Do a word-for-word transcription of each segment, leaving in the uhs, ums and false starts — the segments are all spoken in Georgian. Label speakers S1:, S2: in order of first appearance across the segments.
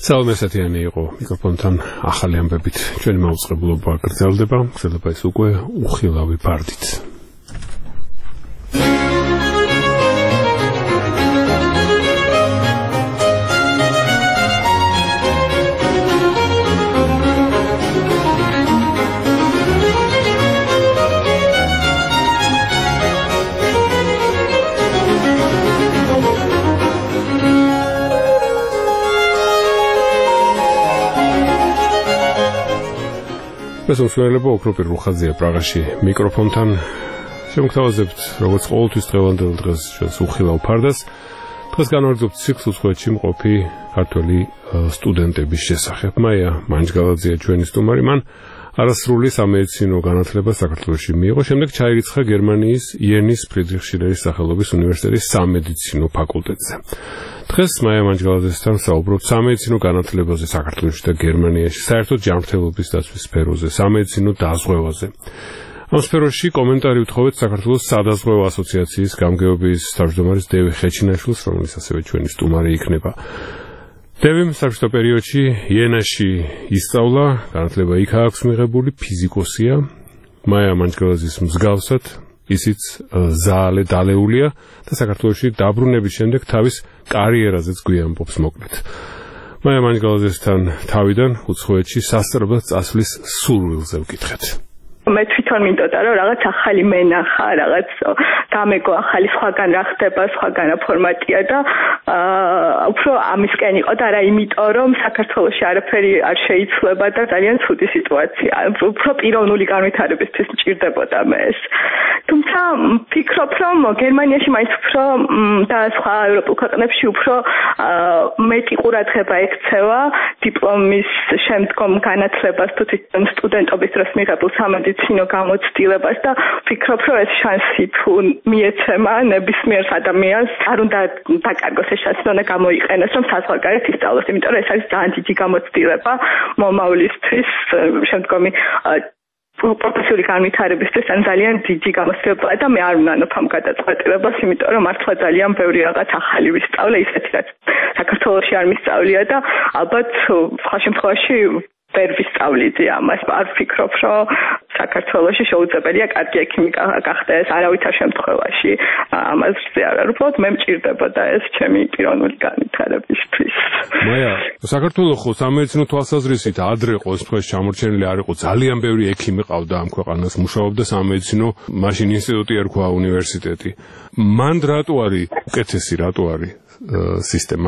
S1: Salome Satiani იყო მიკროფონთან ახალი ამბებით. Ჩვენი მაუწყებლობა გრძელდება, შეიძლება ის უკვე უხილავი ბარდით. Მსმენელობა ოქროპირ რუხაძეა პრაღაში მიკროფონთან შემოგთავაზებთ როგორც ყოველთვის დღევანდელ დღეს ჩვენს უხილავ ფარდას. დღეს განვაგრძობთ ციკლს უცხოეთში მყოფი ქართველი სტუდენტების შესახებ. მაია მანჯგალაძეა ჩვენი სტუმარი. მან არასრული სამედიცინო განათლება საქართველოში მიიღო, შემდეგ ჩაირიცხა გერმანიის იენის ფრიდრიხ შილერის სახელობის უნივერსიტეტის სამედიცინო ფაკულტეტზე. დღეს მაია მანჯგალაძესთან საუბრობთ სამედიცინო განათლებაზე საქართველოში და გერმანიაში, საერთოდ ჯანმრთელობის დაცვის სფეროზე, სამედიცინო დაზღვევაზე. ამ სფეროში კომენტარი უთხოვეთ საქართველოს სადაზღვევო ასოციაციის გამგეობის თავმჯდომარის დევი ხეჩინაშვილს, რომელიც ასევე ჩვენი სტუმარი იქნება. დევიმ საბჭოთა პერიოდში იენაში ისწავლა, განათლება იქ აქვს მიღებული, ფიზიკოსია. მაია მანჯგალაძის მსგავსად ისიც ზაალე დალეულია და საქართველოში დაბრუნების შემდეგ თავის კარიერაზეც გვიამბობს მოკლედ. მაია მანჯგალაძესთან თავიდან უცხოეთში სასწრაფოდ წასვლის სურვილზე ვკითხეთ.
S2: მე თვითონ მინდოდა რომ რაღაც ახალი მენახა, რაღაც გამეგო ახალი სხვაგან რა ხდება, სხვაგან ფორმატია და უფრო ამისკენ იყო და არა იმიტომ რომ საქართველოში არაფერი არ შეიცვლება და ძალიან ცუდი სიტუაცია. უფრო პიროვნული განვითარებისთვის მჭირდებოდა მე ეს. თუმცა ვფიქრობ რომ გერმანიაში მაინც უფრო და სხვა ევროპულ ქვეყნებში უფრო მეტი ყურადღება ექცევა დიპლომის შემდგომ განათლებას თუ თვითონ სტუდენტობის დროს მიღებულ სამედიცინო გამოცდილებას და ვფიქრობ რომ ეს შანსი თუ მიეცემა ნებისმიერ ადამიანს არ უნდა დაკარგოს ეს შანსი, უნდა გამოიყენოს რომ საზღვარგარეთ ისწავლოს, იმიტომ რომ ეს არის ძალიან დიდი გამოცდილება მომავლისთვის შემდგომი პროფესიული განვითარებისთვის ძალიან დიდი გამოცდილება და მე არ ვნანობ ამ გადაწყვეტილებას, იმიტომ რომ მართლა ძალიან ბევრი რაღაც ახალი ვისწავლე, ისეთი რაც საქართველოში არ მისწავლია და ალბათ სხვა შემთხვევაში ვერ ვისწავლიდე ამას. არ ვფიქრობ, რომ საქართველოში შეუძლებელია კარგი ექიმი გახდეს არავითარ შემთხვევაში. ამაზე არ ვფიქრობ, მე მჭირდებოდა ეს ჩემი პიროვნული განვითარებისთვის.
S1: მაია, საქართველოს ხო სამედიცინო თვალსაზრისით ადრე ყოველ შემთხვევაში ჩამორჩენილი არ იყო, ძალიან ბევრი ექიმი ყავდა ამ ქვეყანას, მუშაობდა სამედიცინო, მაშინ ინსტიტუტი ერქვა უნივერსიტეტი. მან რატო არის უკეთესი, რატო არის სისტემა?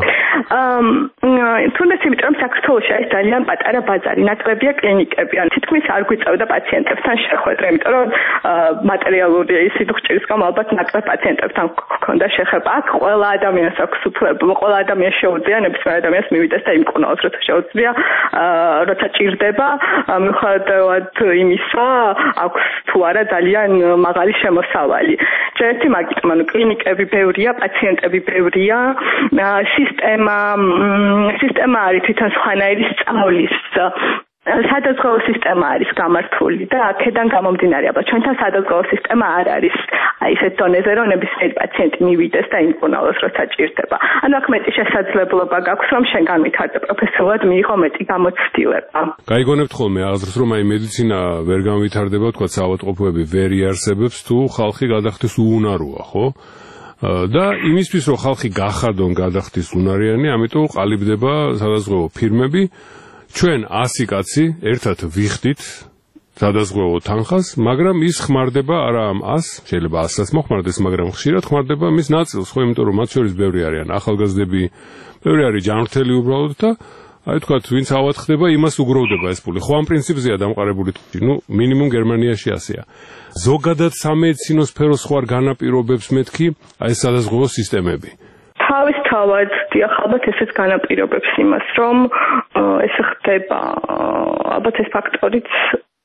S2: თუნდაც იმიტომ რომ საქართველოში არის ძალიან პატარა ბაზარი, ნაკლებია კლინიკები, ან თითქმის არ გვიწევდა პაციენტებთან შეხვედრა, იმიტომ რომ მატერიალური სიძუხჭირის გამო ალბათ ნაკლებ პაციენტებთან გქონდა შეხება. აქ ყველა ადამიანს აქვს უფლება, ყველა ადამიანს შეუძლია ნებისმიერ ადამიანს მივიდეს და იმკვნოს, როცა შეუძლია, როცა ჭირდება, მიუხედავად იმისა, აქვს თუ არა ძალიან მაღალი შემოსავალი. ერთი მაგით, ანუ კლინიკები ბევრია, პაციენტები ბევრია, სისტემა სისტემა არის თვითონ სხვანაირი სწავლის სადაზღვევო სისტემა არის გამართული და აქედან გამომდინარე, აბა ჩვენთან სადაზღვევო სისტემა არ არის ისეთ დონეზე, რომ ნებისმიერი პაციენტი მივიდეს და იმკვნოს, როცა ჭირდება. ანუ აქ მეტი შესაძლებლობა გაქვს, რომ შენ განვითარდე პროფესიულად, მიიღო მეტი გამოცდილება.
S1: გაიგონებთ ხოლმე აზრს, რომ აი მედიცინა ვერ განვითარდება, თქვა საავადმყოფოები ვერ იარსებებს, თუ ხალხი გადახდეს უუნაროა, ხო? და იმისთვის რომ ხალხი გახადონ გადახდის უნარიანი, ამიტომ ყალიბდება სადაზღვევო ფირმები. ჩვენ ასი კაცი ერთად ვიხდით სადაზღვევო თანხას, მაგრამ ის ხმარდება არა ამ ას, შეიძლება ასსაც მოხმარდეს, მაგრამ ხშირად ხმარდება მის ნაწილს, ხო, იმიტომ რომ მათ შორის ბევრი არიან ახალგაზრდები, ბევრი არის ჯანმრთელი უბრალოდ და აი თქვათ, ვინც ავად ხდება, იმას უგროვდება ეს ფული. ხო, ამ პრინციპზეა დამყარებული, ნუ მინიმუმ გერმანიაში ასეა. ზოგადად სამედიცინო სფეროს ხო არ განაპირობებს მეთქი აი ეს სადაზღვევო სისტემები?
S2: თავისთავად, დიახ, ალბათ ესეც განაპირობებს იმას, რომ ეს ხდება, ალბათ ეს ფაქტორიც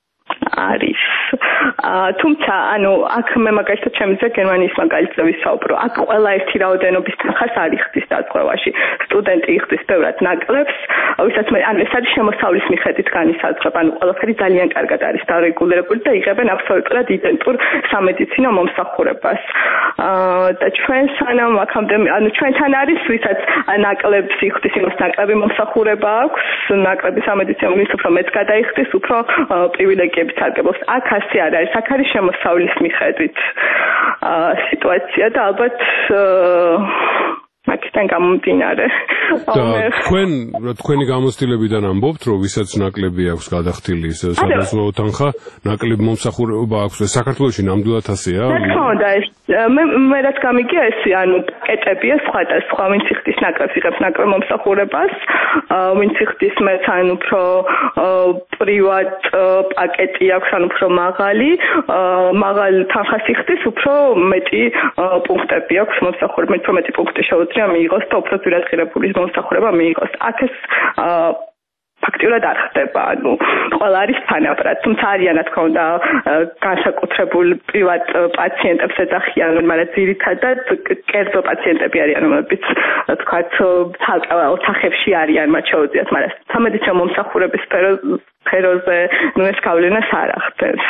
S2: არის. თუმცა, ანუ აქ მე მაგალითად ჩემზე გერმანიის მაგალითზე ვისაუბრო. აქ ყველა ერთი რაოდენობის თანხას არ იხდის დაზღვევაში. სტუდენტი იხდის ბევრად ნაკლებს, ვისაც მე ანუ ეს არის შემოსავლის მიხედვით განისაზღვრება. ანუ ყველაფერი ძალიან კარგად არის დარეგულირებული და იღებენ აბსოლუტურად იდენტურ სამედიცინო მომსახურებას. და ჩვენ სანამ აქამდე ანუ ჩვენთან არის ვისაც ნაკლებს იხდის, იმას ნაკლები მომსახურება აქვს, ნაკლები სამედიცინო ვის უფრო მეც გადაიხდის, უფრო პრივილეგიებით სარგებლობს. აქ ასე არ არის, აქ არის შემოსავლის მიხედვით სიტუაცია და ალბათ აქედან გამომდინარე.
S1: და თქვენ თქვენი გამოცდილებიდან ამბობთ, რომ ვისაც ნაკლები აქვს გადახდილი სადაზღვევო თანხა, ნაკლები მომსახურება აქვს. საქართველოში ნამდვილად ასეა?
S2: რა თქმა უნდა, ეს მე მე რაც გამიგია ესე, ანუ პაკეტებია სხვადასხვა, ვინც იხდის ნაკლებს იღებს ნაკლებ მომსახურებას, ვინც იხდის მეც ან უფრო პრივატ პაკეტი აქვს, ან უფრო მაღალი, მაღალ თანხას იხდის, უფრო მეტი პუნქტები აქვს მომსახურება, უფრო მეტი პუნქტი შეუძლია მიიღოს და უფრო ძვირადღირებული მომსახურება მიიღოს. აქ ეს ფაქტიურად არ ხდება, ანუ ყველა არის თანაბრად, თუმცა არიან რა თქმა უნდა განსაკუთრებულ პრივატ პაციენტებს ეძახიან, მაგრამ ძირითადად კერძო პაციენტები არიან, რომლებიც თქვათ ცალკეულ ოთახებში არიან, მათ შეუძლიათ, მაგრამ სამედიცინო მომსახურების სფეროზე ნუ ეს გავლენას არ ახდენს.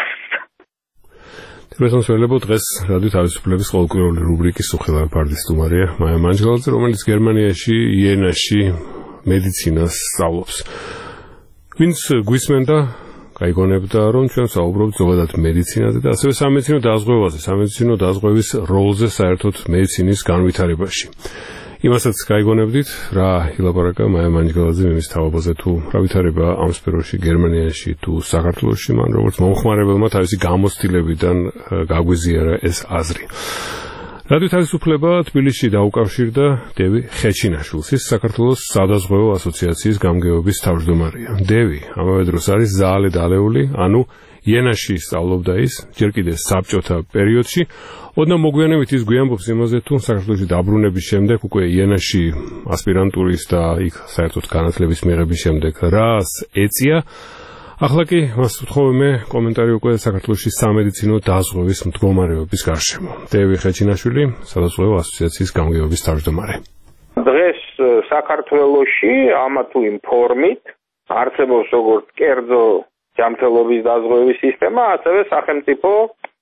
S1: მესამსველებო დღეს რადიო თავისუფლების ყოველკვირეული რუბრიკის უხილავი ფარდის სტუმარია მაია მანჯგალაძე, რომელიც გერმანიაში იენაში მედიცინას სწავლობს. ვინც გვისმენდა, გაიგონებდა, რომ ჩვენ საუბრობთ ზოგადად მედიცინაზე და ასევე სამედიცინო დაზღვევაზე, სამედიცინო დაზღვევის როლზე საერთოდ მედიცინის განვითარებაში. იმასაც გაიგონებდით, რა ილაპარაკა მაია მანჯგალაძე იმის თავაზე თუ რა ვითარება ამ სფეროში გერმანიაში თუ საქართველოში, მან როგორც მომხმარებელმა თავისი გამოცდილებიდან გაგვიზიარა ეს აზრი. რადიო თავისუფლება თბილისში დაუკავშირდა დევი ხეჩინაშვილს, ის საქართველოს სადაზღვევო ასოციაციის გამგეობის თავმჯდომარეა. დევი ამავე დროს არის ზაალე დალეული, ანუ იენაში სწავლობდა ის, ჯერ კიდევ საბჭოთა პერიოდში. ოდნავ მოგვიანებით ის გვიამბობს იმაზე, თუ საქართველოში დაბრუნების შემდეგ უკვე იენაში ასპირანტურის და იქ საერთოდ განათლების მიღების შემდეგ რას ეწია. ახლა კი მას ვთხოვე მე კომენტარი უკვე საქართველოში სამედიცინო დაზღვევის მდგომარეობის გარშემო. დევი ხეჩინაშვილი, სადაზღვევო ასოციაციის გამგეობის თავმჯდომარე.
S3: დღეს საქართველოში ამა თუ იმ ფორმით არსებობს როგორც კერძო ჯანმრთელობის დაზღვევის სისტემა, ასევე სახელმწიფო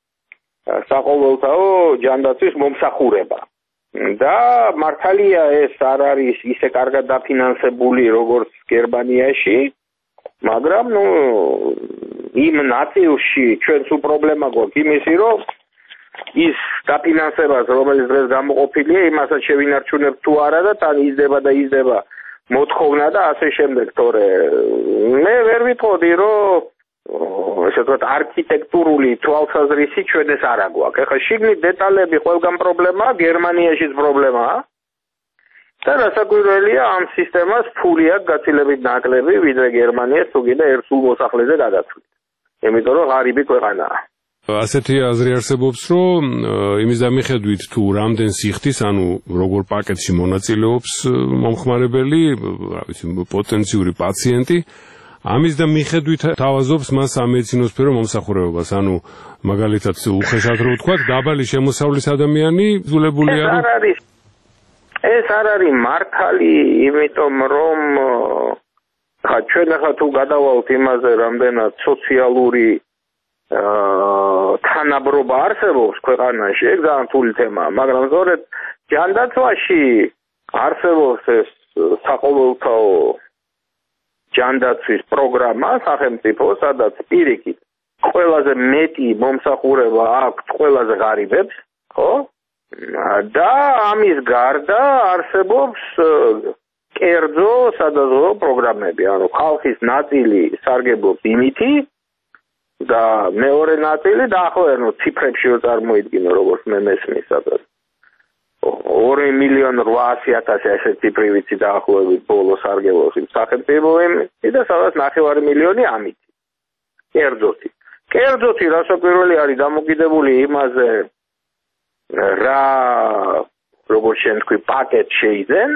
S3: საყოველთაო ჯანდაცვის მომსახურება. და მართალია ეს არ არის ისე კარგად დაფინანსებული როგორც გერმანიაში, მაგრამ ნუ იმ ნაწილში ჩვენც უპრობლემა გვაქვს იმისი, რომ ის დაფინანსებას, რომელიც დღეს გამოყოფილია, იმასაც შევინარჩუნებთ თუ არა და თან იზრდება და იზრდება მოთხოვნა და ასე შემდეგ, თორე მე ვერ ვიტყოდი, რომ ესე ვთქვათ, არქიტექტურული თვალსაზრისი ჩვენ ეს არ აგვაქვს. ეხლა შიგნით დეტალები ყველგან პრობლემაა, გერმანიაშიც პრობლემაა. და რასაკვირველია, ამ სისტემას ფული აქვს გაცილებით ნაკლები, ვიდრე გერმანიას თუ კიდე ერთ სულ მოსახლეზე გადაცვლით. იმიტომ რომ ღარიბი ქვეყანაა.
S1: ასეთი აზრი არსებობს, რომ იმის დამიხედვით თუ რამდენ სიხდის, ანუ როგორ პაკეტში მონაწილეობს მომხმარებელი, რა ვიცი, პოტენციური პაციენტი, ამის და მიხედვით თავაზობს მას სამედიცინო სფერო მომსახურებებას, ანუ მაგალითად უხეშად რო ვთქვათ, დაბალი შემოსავლის ადამიანი ძულებულია რომ
S3: ეს არ არის მართალი, იმიტომ რომ ხა ჩვენ ახლა თუ გადავალთ იმაზე, რამდენად სოციალური თანაბრობა არსებობს ქვეყანაში, ეგ ძალიან რთული თემაა, მაგრამ სწორედ ჯანდაცვაში არსებობს ეს საყოველთაო ჯანდაცვის პროგრამა სახელმწიფო, სადაც პირიქით ყველაზე მეტი მომსახურება აქვს ყველაზე ღარიბებს, ხო? და ამის გარდა არსებობს კერძო სადაზღვევო პროგრამები, ანუ ხალხის ნაწილი სარგებლობს იმითი და მეორე ნაწილი დაახლოებით ციფრებში რო წარმოიდგინო, როგორც მე მესმის, სადაც ორი მილიონი რვაასი ათასი ესე ციფრივიცი დაახლოებით ბოლო სარგებლობს იმ სახელმწიფო იმით და სადაც ნახევარი მილიონი ამით. კერძოთი. კერძოთი რასაკვირველი არის დამოკიდებული იმაზე, რა როგორც შენ თქვი პაკეტ შეიძენ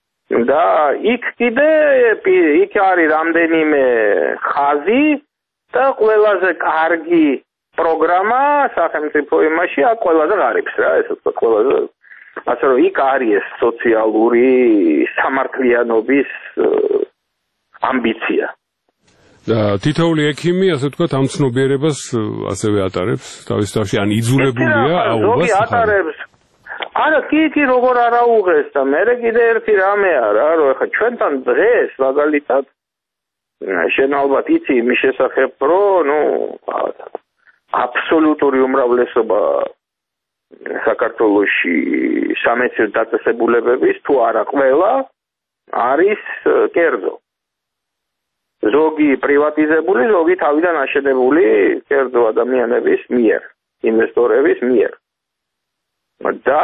S3: და იქ კიდე იქ არის რამდენიმე ხაზი, და ყველაზე კარგი პროგრამა სახელმწიფო იმაში აქ ყველაზე ღარიბს რა, ესე ვთქვათ, ყველაზე ასე რომ იქ არის სოციალური სამართლიანობის ამბიცია.
S1: და თითოეული ექიმი, ასე ვთქვათ, ამ ცნობიერებას ასევე ატარებს თავის თავში, ან იძულებულია აუღოს.
S3: ზოგი ატარებს. არა, კი, კი, როგორ არ აუღეს და მე კიდე ერთი რამე არა, რომ ეხლა ჩვენთან დღეს მაგალითად შენ ალბათ იცი იმის შესახებ, რომ ნუ აბსოლუტური უმრავლესობა საქართველოში სამეცნიერო დაწესებულებების თუ არა ყველა არის კერძო. ზოგი პრივატიზებული, ზოგი თავიდან აშენებული კერძო ადამიანების მიერ, ინვესტორების მიერ. და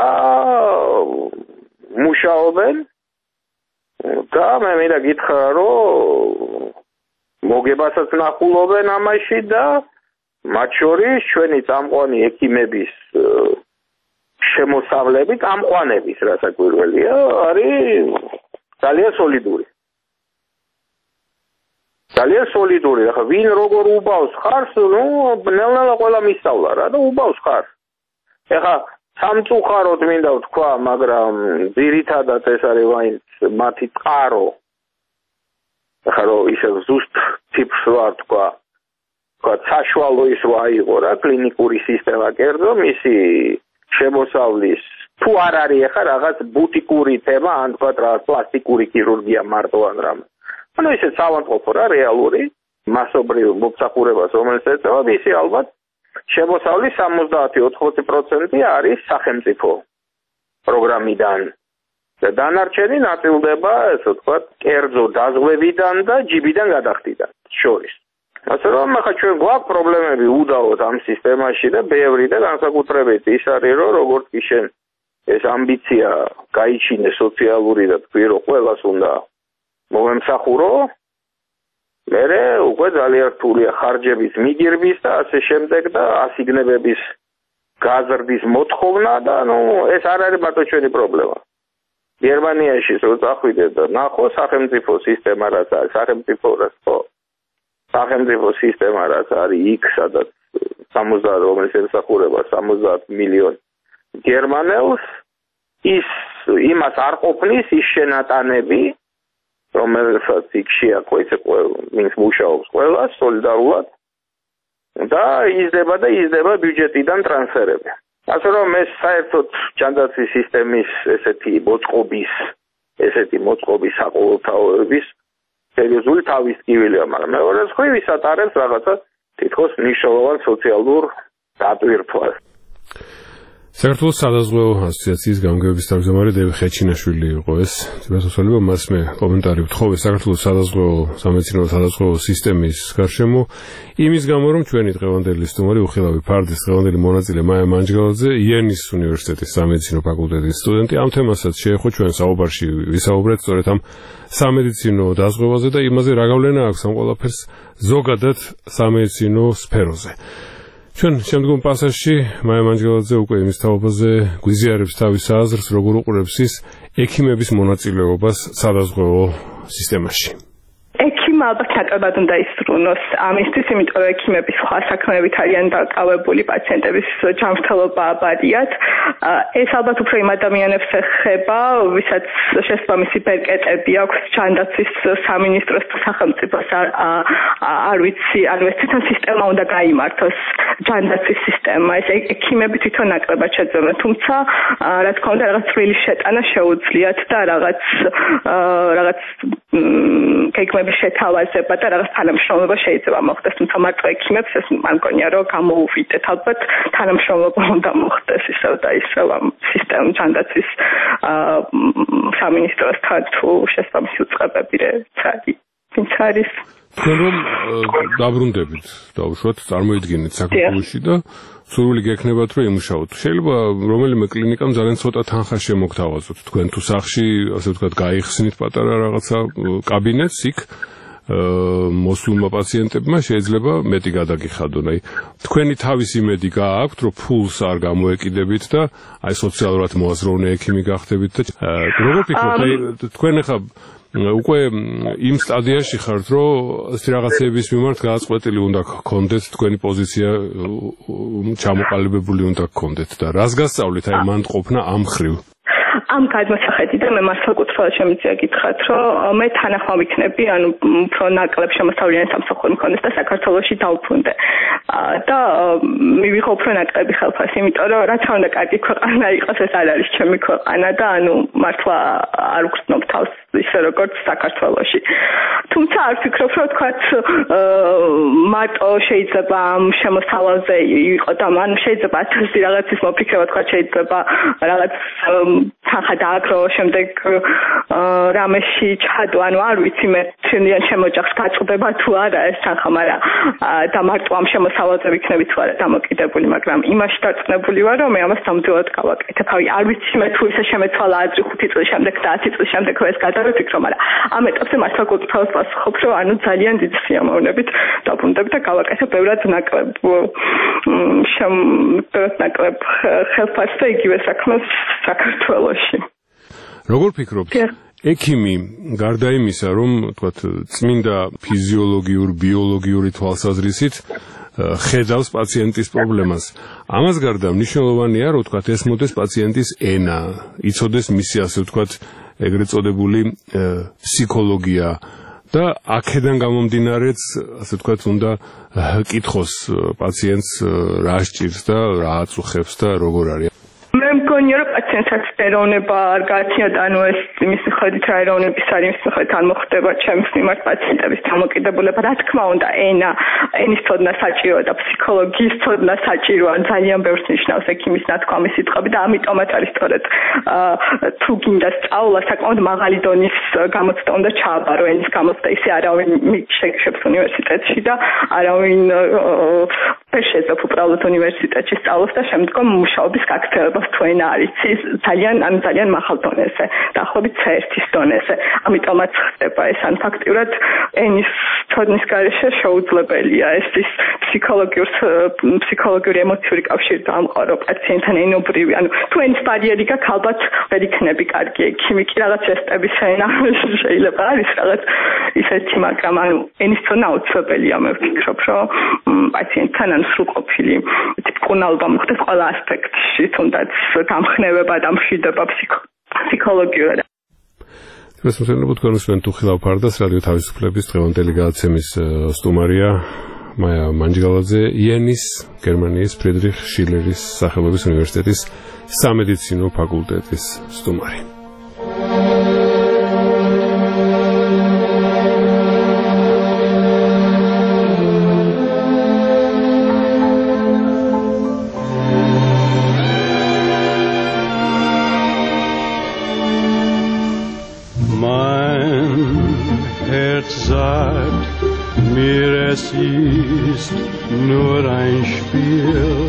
S3: მუშაობენ და მე მინდა გითხრა, რომ მოგებასაც ნახულობენ ამაში და მათ შორის ჩვენი წამყვანი ექიმების შემოსავლები, წამყვანების რასაკვირველია, არის ძალიან სოლიდური. ძალიან სოლიდური, ახლა ვინ როგორ ubავს ხარს, ნუ ნელ-ნელა ყველა მისწავლა რა და ubავს ხარს. ახლა სამწუხაროდ მინდა ვთქვა, მაგრამ ძირითადად ეს არის მაინც მათი წყარო. ახლა რომ ისე ზუსტ ტიპს ვარ თქვა, თქვა საშუალო ის რა იყო რა, კლინიკური სისტემა კერძო, მისი შემოსავლის თუ არ არის ახლა რაღაც ბუტიკური თემა, ან თქვა რაღაც პლასტიკური ქირურგია მარტო ან რამე. ანუ ისე საავადმყოფო რა, რეალური, მასობრივ მომსახურებას, რომელიც ეწევა, მისი ალბათ შემოსავლის სამოცდაათი ოთხმოცი პროცენტი არის სახელმწიფო პროგრამიდან. და დანარჩენი ნაწილდება, ესე ვთქვათ, კერძო დაზღვევიდან და ჯიბიდან გადახდიდან შორის. ასე რომ ახლა ჩვენ გვაქვს პრობლემები უდაოდ ამ სისტემაში და ბევრი და განსაკუთრებით ის არის, რომ როგორც კი შენ ეს ამბიცია გაიჩინე სოციალური და თქვი, რომ ყველას უნდა მომემსახურო, მერე უკვე ძალიან რთულია ხარჯების მიგირების და ასე შემდეგ და ასიგნებების გაზრდის მოთხოვნა და ნუ ეს არ არის მარტო ჩვენი პრობლემა. გერმანიაში რო წახვიდეთ და ნახო სახელმწიფო სისტემა რაც არის, სახელმწიფო რაც ხო. სახელმწიფო სისტემა რაც არის იქ, სადაც სამოცდაათი რომელიც ემსახურება სამოცდაათი მილიონი გერმანელს, ის იმას არ ყოფნის ის შენატანები, რომელსაც იქ შეაკვეც ვინც მუშაობს ყველა სოლიდარულად და იზრდება და იზრდება ბიუჯეტიდან ტრანსფერები. ასე რომ ეს საერთოდ ჯანდაცვის სისტემის ესეთი მოწყობის, ესეთი მოწყობის საყოველთაოების სერიოზული თავის ტკივილია, მაგრამ მეორე მხრივ ის ატარებს რაღაცა თითქოს მნიშვნელოვან სოციალურ დატვირთვას.
S1: საქართველოს სადაზღვევო ასოციაციის გამგეობის თავმჯდომარე დევი ხეჩინაშვილი იყო ეს. თვითმსახურება მას მე კომენტარი ვთხოვე საქართველოს სადაზღვევო სამედიცინო სადაზღვევო სისტემის გარშემო იმის გამო, რომ ჩვენი დღევანდელი სტუმარი უხილავი ფარდის დღევანდელი მონაწილე მაია მანჯგალაძე, იენის უნივერსიტეტის სამედიცინო ფაკულტეტის სტუდენტი, ამ თემასაც შეეხო ჩვენ საუბარში ვისაუბრეთ სწორედ ამ სამედიცინო დაზღვევაზე და იმაზე რა გავლენა აქვს ამ ყველაფერს ზოგადად სამედიცინო სფეროზე. ჩვენ შემდგომ პასაჟში მაია მანჯგალაძე უკვე იმის თაობაზე გვიზიარებს თავის აზრს, როგორ უყურებს ის ექიმების მონაწილეობას სადაზღვევო სისტემაში.
S2: ექიმ ალბათ საკმაოდ უნდა ისრუნოს ამისთვის, იმიტომ რომ ექიმები სხვა საქმეებით არიან დაკავებული, პაციენტების ჯანმრთელობა აბადიათ. ეს ალბათ უფრო იმ ადამიანებს ეხება, ვისაც შესაბამისი ბერკეტები აქვს ჯანდაცვის სამინისტროს თუ სახელმწიფოს არ ვიცი, ანუ ეს თვითონ სისტემა უნდა გაიმართოს, ჯანდაცვის სისტემა. ეს ექიმები თვითონ ნაკლებად შეძლებენ, თუმცა რა თქმა უნდა რაღაც წვრილი შეტანა შეუძლიათ და რაღაც რაღაც გეგმების შეთავაზება და რაღაც თანამშრომლობა შეიძლება მოხდეს, თუმცა მარტო ექიმებს ეს მან მგონია რომ გამოუვიდეთ, ალბათ თანამშრომლობა უნდა მოხდეს ისევ და ისევ ამ სისტემ ჯანდაცვის სამინისტროსთან თუ შესაბამისი უწყებები ვინც არის.
S1: თქვენ რომ დაბრუნდებით, დავუშვათ, წარმოიდგინეთ საქართველოში და სურვილი გექნებათ რომ იმუშაოთ. შეიძლება რომელიმე კლინიკამ ძალიან ცოტა თანხა შემოგთავაზოთ თქვენ თუ სახში, ასე ვთქვათ, გაიხსნით პატარა რაღაცა კაბინეტს იქ მოსულმა პაციენტებმა შეიძლება მეტი გადაგიხადონ. აი, თქვენი თავის იმედი გააქვთ, რომ ფულს არ გამოეკიდებით და აი სოციალურად მოაზროვნე ექიმი გახდებით და როგორ ფიქრობთ, აი თქვენ ახლა უკვე იმ სტადიაში ხართ, რომ ასეთი რაღაცების მიმართ გადაწყვეტილი უნდა გქონდეთ, თქვენი პოზიცია ჩამოყალიბებული უნდა გქონდეთ და რას გასწავლით აი მანდ ყოფნა ამ მხრივ?
S2: ამ გადმოსახედიდან მე მართლა კუთვნილად შემიძლია გითხრათ, რომ მე თანახმავ იქნები, ანუ უფრო ნაკლებ შემოსავლიანი სამსახური მქონდეს და საქართველოში დავბრუნდე. და მივიღო უფრო ნაკლები ხელფასი, იმიტომ რომ რაც უნდა კარგი ქვეყანა იყოს, ეს არ არის ჩემი ქვეყანა და ანუ მართლა არ ვგრძნობ თავს ისე როგორც საქართველოში. თუმცა არ ვფიქრობ, რომ თქვათ მარტო შეიძლება ამ შემოსავალზე იყო და მან შეიძლება ათასი რაღაცის მოფიქრება, თქვათ შეიძლება რაღაც თანხა დააგრო, შემდეგ რამეში ჩადო, ანუ არ ვიცი მე ჩვენიან შემოჯახს გაწყდება თუ არა ეს თანხა, მაგრამ და მარტო ამ შემოსავალზე ვიქნები თუ არა დამოკიდებული, მაგრამ იმაში დარწმუნებული ვარ, რომ მე ამას ნამდვილად გავაკეთებ. ავი არ ვიცი მე თუ ისე შემეცვალა ათი ხუთი წლის შემდეგ და ათი წლის შემდეგ ეს გადავიფიქრო, მაგრამ ამ ეტაპზე მართლა კუთვნილად ვასახობ, რომ ანუ ძალიან დიდი სიამოვნებით დაბრუნდები და გავაკეთებ ბევრად ნაკლებ შემ ნაკლებ ხელფასს და იგივე საქმეს საქართველოში.
S1: როგორ ფიქრობთ? ექიმი გარდა იმისა, რომ თქვათ წმინდა ფიზიოლოგიურ, ბიოლოგიური თვალსაზრისით ხედავს პაციენტის პრობლემას. ამას გარდა მნიშვნელოვანია, რომ თქვათ ესმოდეს პაციენტის ენა, იცოდეს მისი ასე ვთქვათ ეგრეთ წოდებული ფსიქოლოგია და აქედან გამომდინარეც ასე ვთქვათ უნდა კითხოს პაციენტს რა სჭირს და რა აწუხებს და როგორ არის.
S2: მე მგონია რომ პაციენტსაც ეროვნება არ გააჩნია და ანუ ეს იმის მიხედვით რა ეროვნების არის იმის მიხედვით არ მოხდება ჩემს მიმართ პაციენტების დამოკიდებულება. რა თქმა უნდა ენა ენის ცოდნა საჭიროა და ფსიქოლოგიის ცოდნა საჭიროა, ძალიან ბევრს ნიშნავს ექიმის ნათქვამი სიტყვები და ამიტომაც არის სწორედ თუ გინდა სწავლა საკმაოდ მაღალი დონის გამოცდა უნდა ჩააბარო ენის გამოცდა, ისე არავინ შეგშებს უნივერსიტეტში და არავინ ვერ შეძლებ უბრალოდ უნივერსიტეტში სწავლოს და შემდგომ მუშაობის გაქცევებას თუ ენა არის ძალიან ანუ ძალიან მაღალ დონეზე, დაახლოებით ცე ერთის დონეზე. ამიტომაც ხდება ეს, ან ფაქტიურად ენის ცოდნის გარეშე შეუძლებელია ეს ის ფსიქოლოგიურ ფსიქოლოგიური ემოციური კავშირი დამყარო პაციენტთან ენობრივი, ანუ თუ ენის ბარიერი გაქვს, ალბათ ვერ იქნები კარგი ექიმი, კი რაღაც ტესტების ენა შეიძლება არის რაღაც ისეთი, მაგრამ ანუ ენის ცოდნა აუცილებელია, მე ვფიქრობ, რომ პაციენტთან ან სრულყოფილი მკურნალობა მოხდეს ყველა ასპექტში, თუნდაც დამხნევება და მშვიდება ფსიქოლოგიურად.
S1: ეს მოსწავლე თქვენ თუხილავ ფარდას რადიო თავისუფლების დღევანდელი გადაცემის სტუმარია მაია მანჯგალაძე, იენის გერმანიის ფრიდრიხ შილერის სახელობის უნივერსიტეტის სამედიცინო ფაკულტეტის სტუმარი.
S4: Ist nur ein Spiel.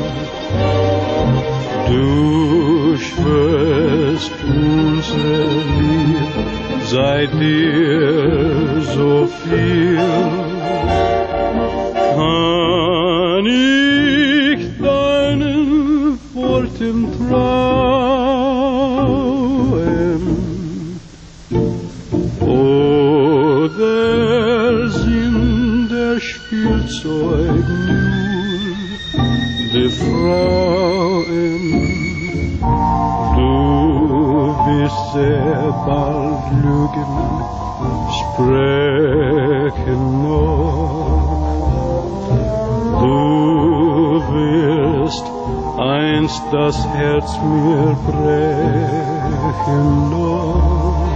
S4: Du schwörst unser Lieb seit dir so viel. Kann ich deinen Worten trauen? Oder Spielzeug nur die Frauen. Du wirst sehr bald lügen, sprechen noch. Du wirst einst das Herz mir brechen noch.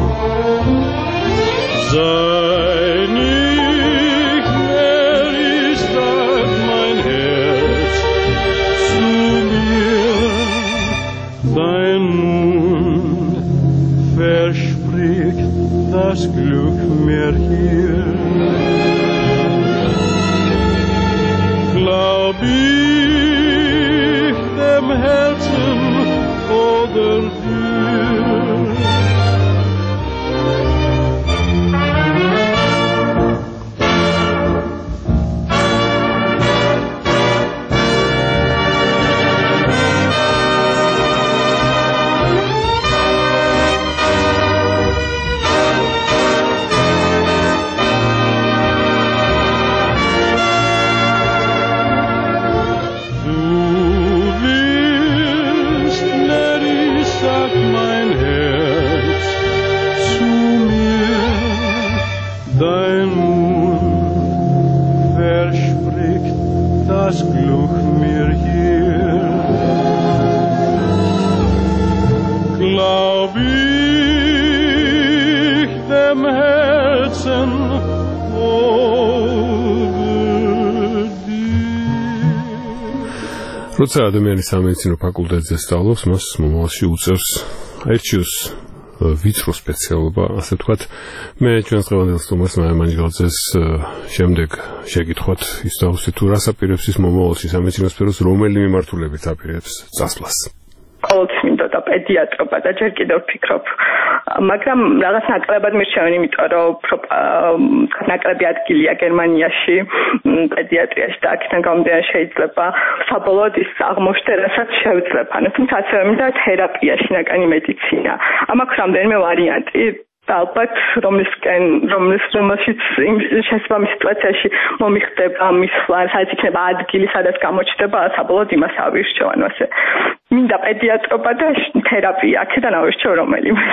S4: Sei nicht mehr ist das mein Herz zu mir, dein Mund verspricht das Glück mir hier. Glaub ich dem Herzen oder dir? Herzen over dir.
S1: როცა ადამიანი სამედიცინო ფაკულტეტზე სწავლობს, მას მომავალში უწევს აირჩიოს ვიწრო სპეციალობა, ასე ვთქვათ. მე ჩვენს დღევანდელ სტუმარს მაია მანჯგალაძეს შემდეგ შეკითხვათ ის დავუსვი თუ რას აპირებს ის მომავალში სამედიცინო სფეროს რომელი მიმართულებით აპირებს წასვლას.
S2: ყოველთვის მინდოდა პედიატრობა და ჯერ კიდევ ვფიქრობ, მაგრამ რაღაც ნაკლებად მირჩევენ, იმიტომ რომ უფრო ნაკლები ადგილია გერმანიაში პედიატრიაში და აქედან გამომდინარე შეიძლება საბოლოოდ ის აღმოჩნდა, რასაც შევძლებ. ანუ თუმცა ასევე მინდა თერაპია, შინაგანი მედიცინა. ამ აქვს რამდენიმე ვარიანტი. და ალბათ რომლისკენ რომლის რომელშიც შესაბამის სიტუაციაში მომიხდება მისვლა, სადაც იქნება ადგილი, სადაც გამოჩნდება, საბოლოოდ იმას ავირჩევ, ანუ ასე მინდა პედიატრობა და თერაპია, აქედან ავირჩევ რომელიმე.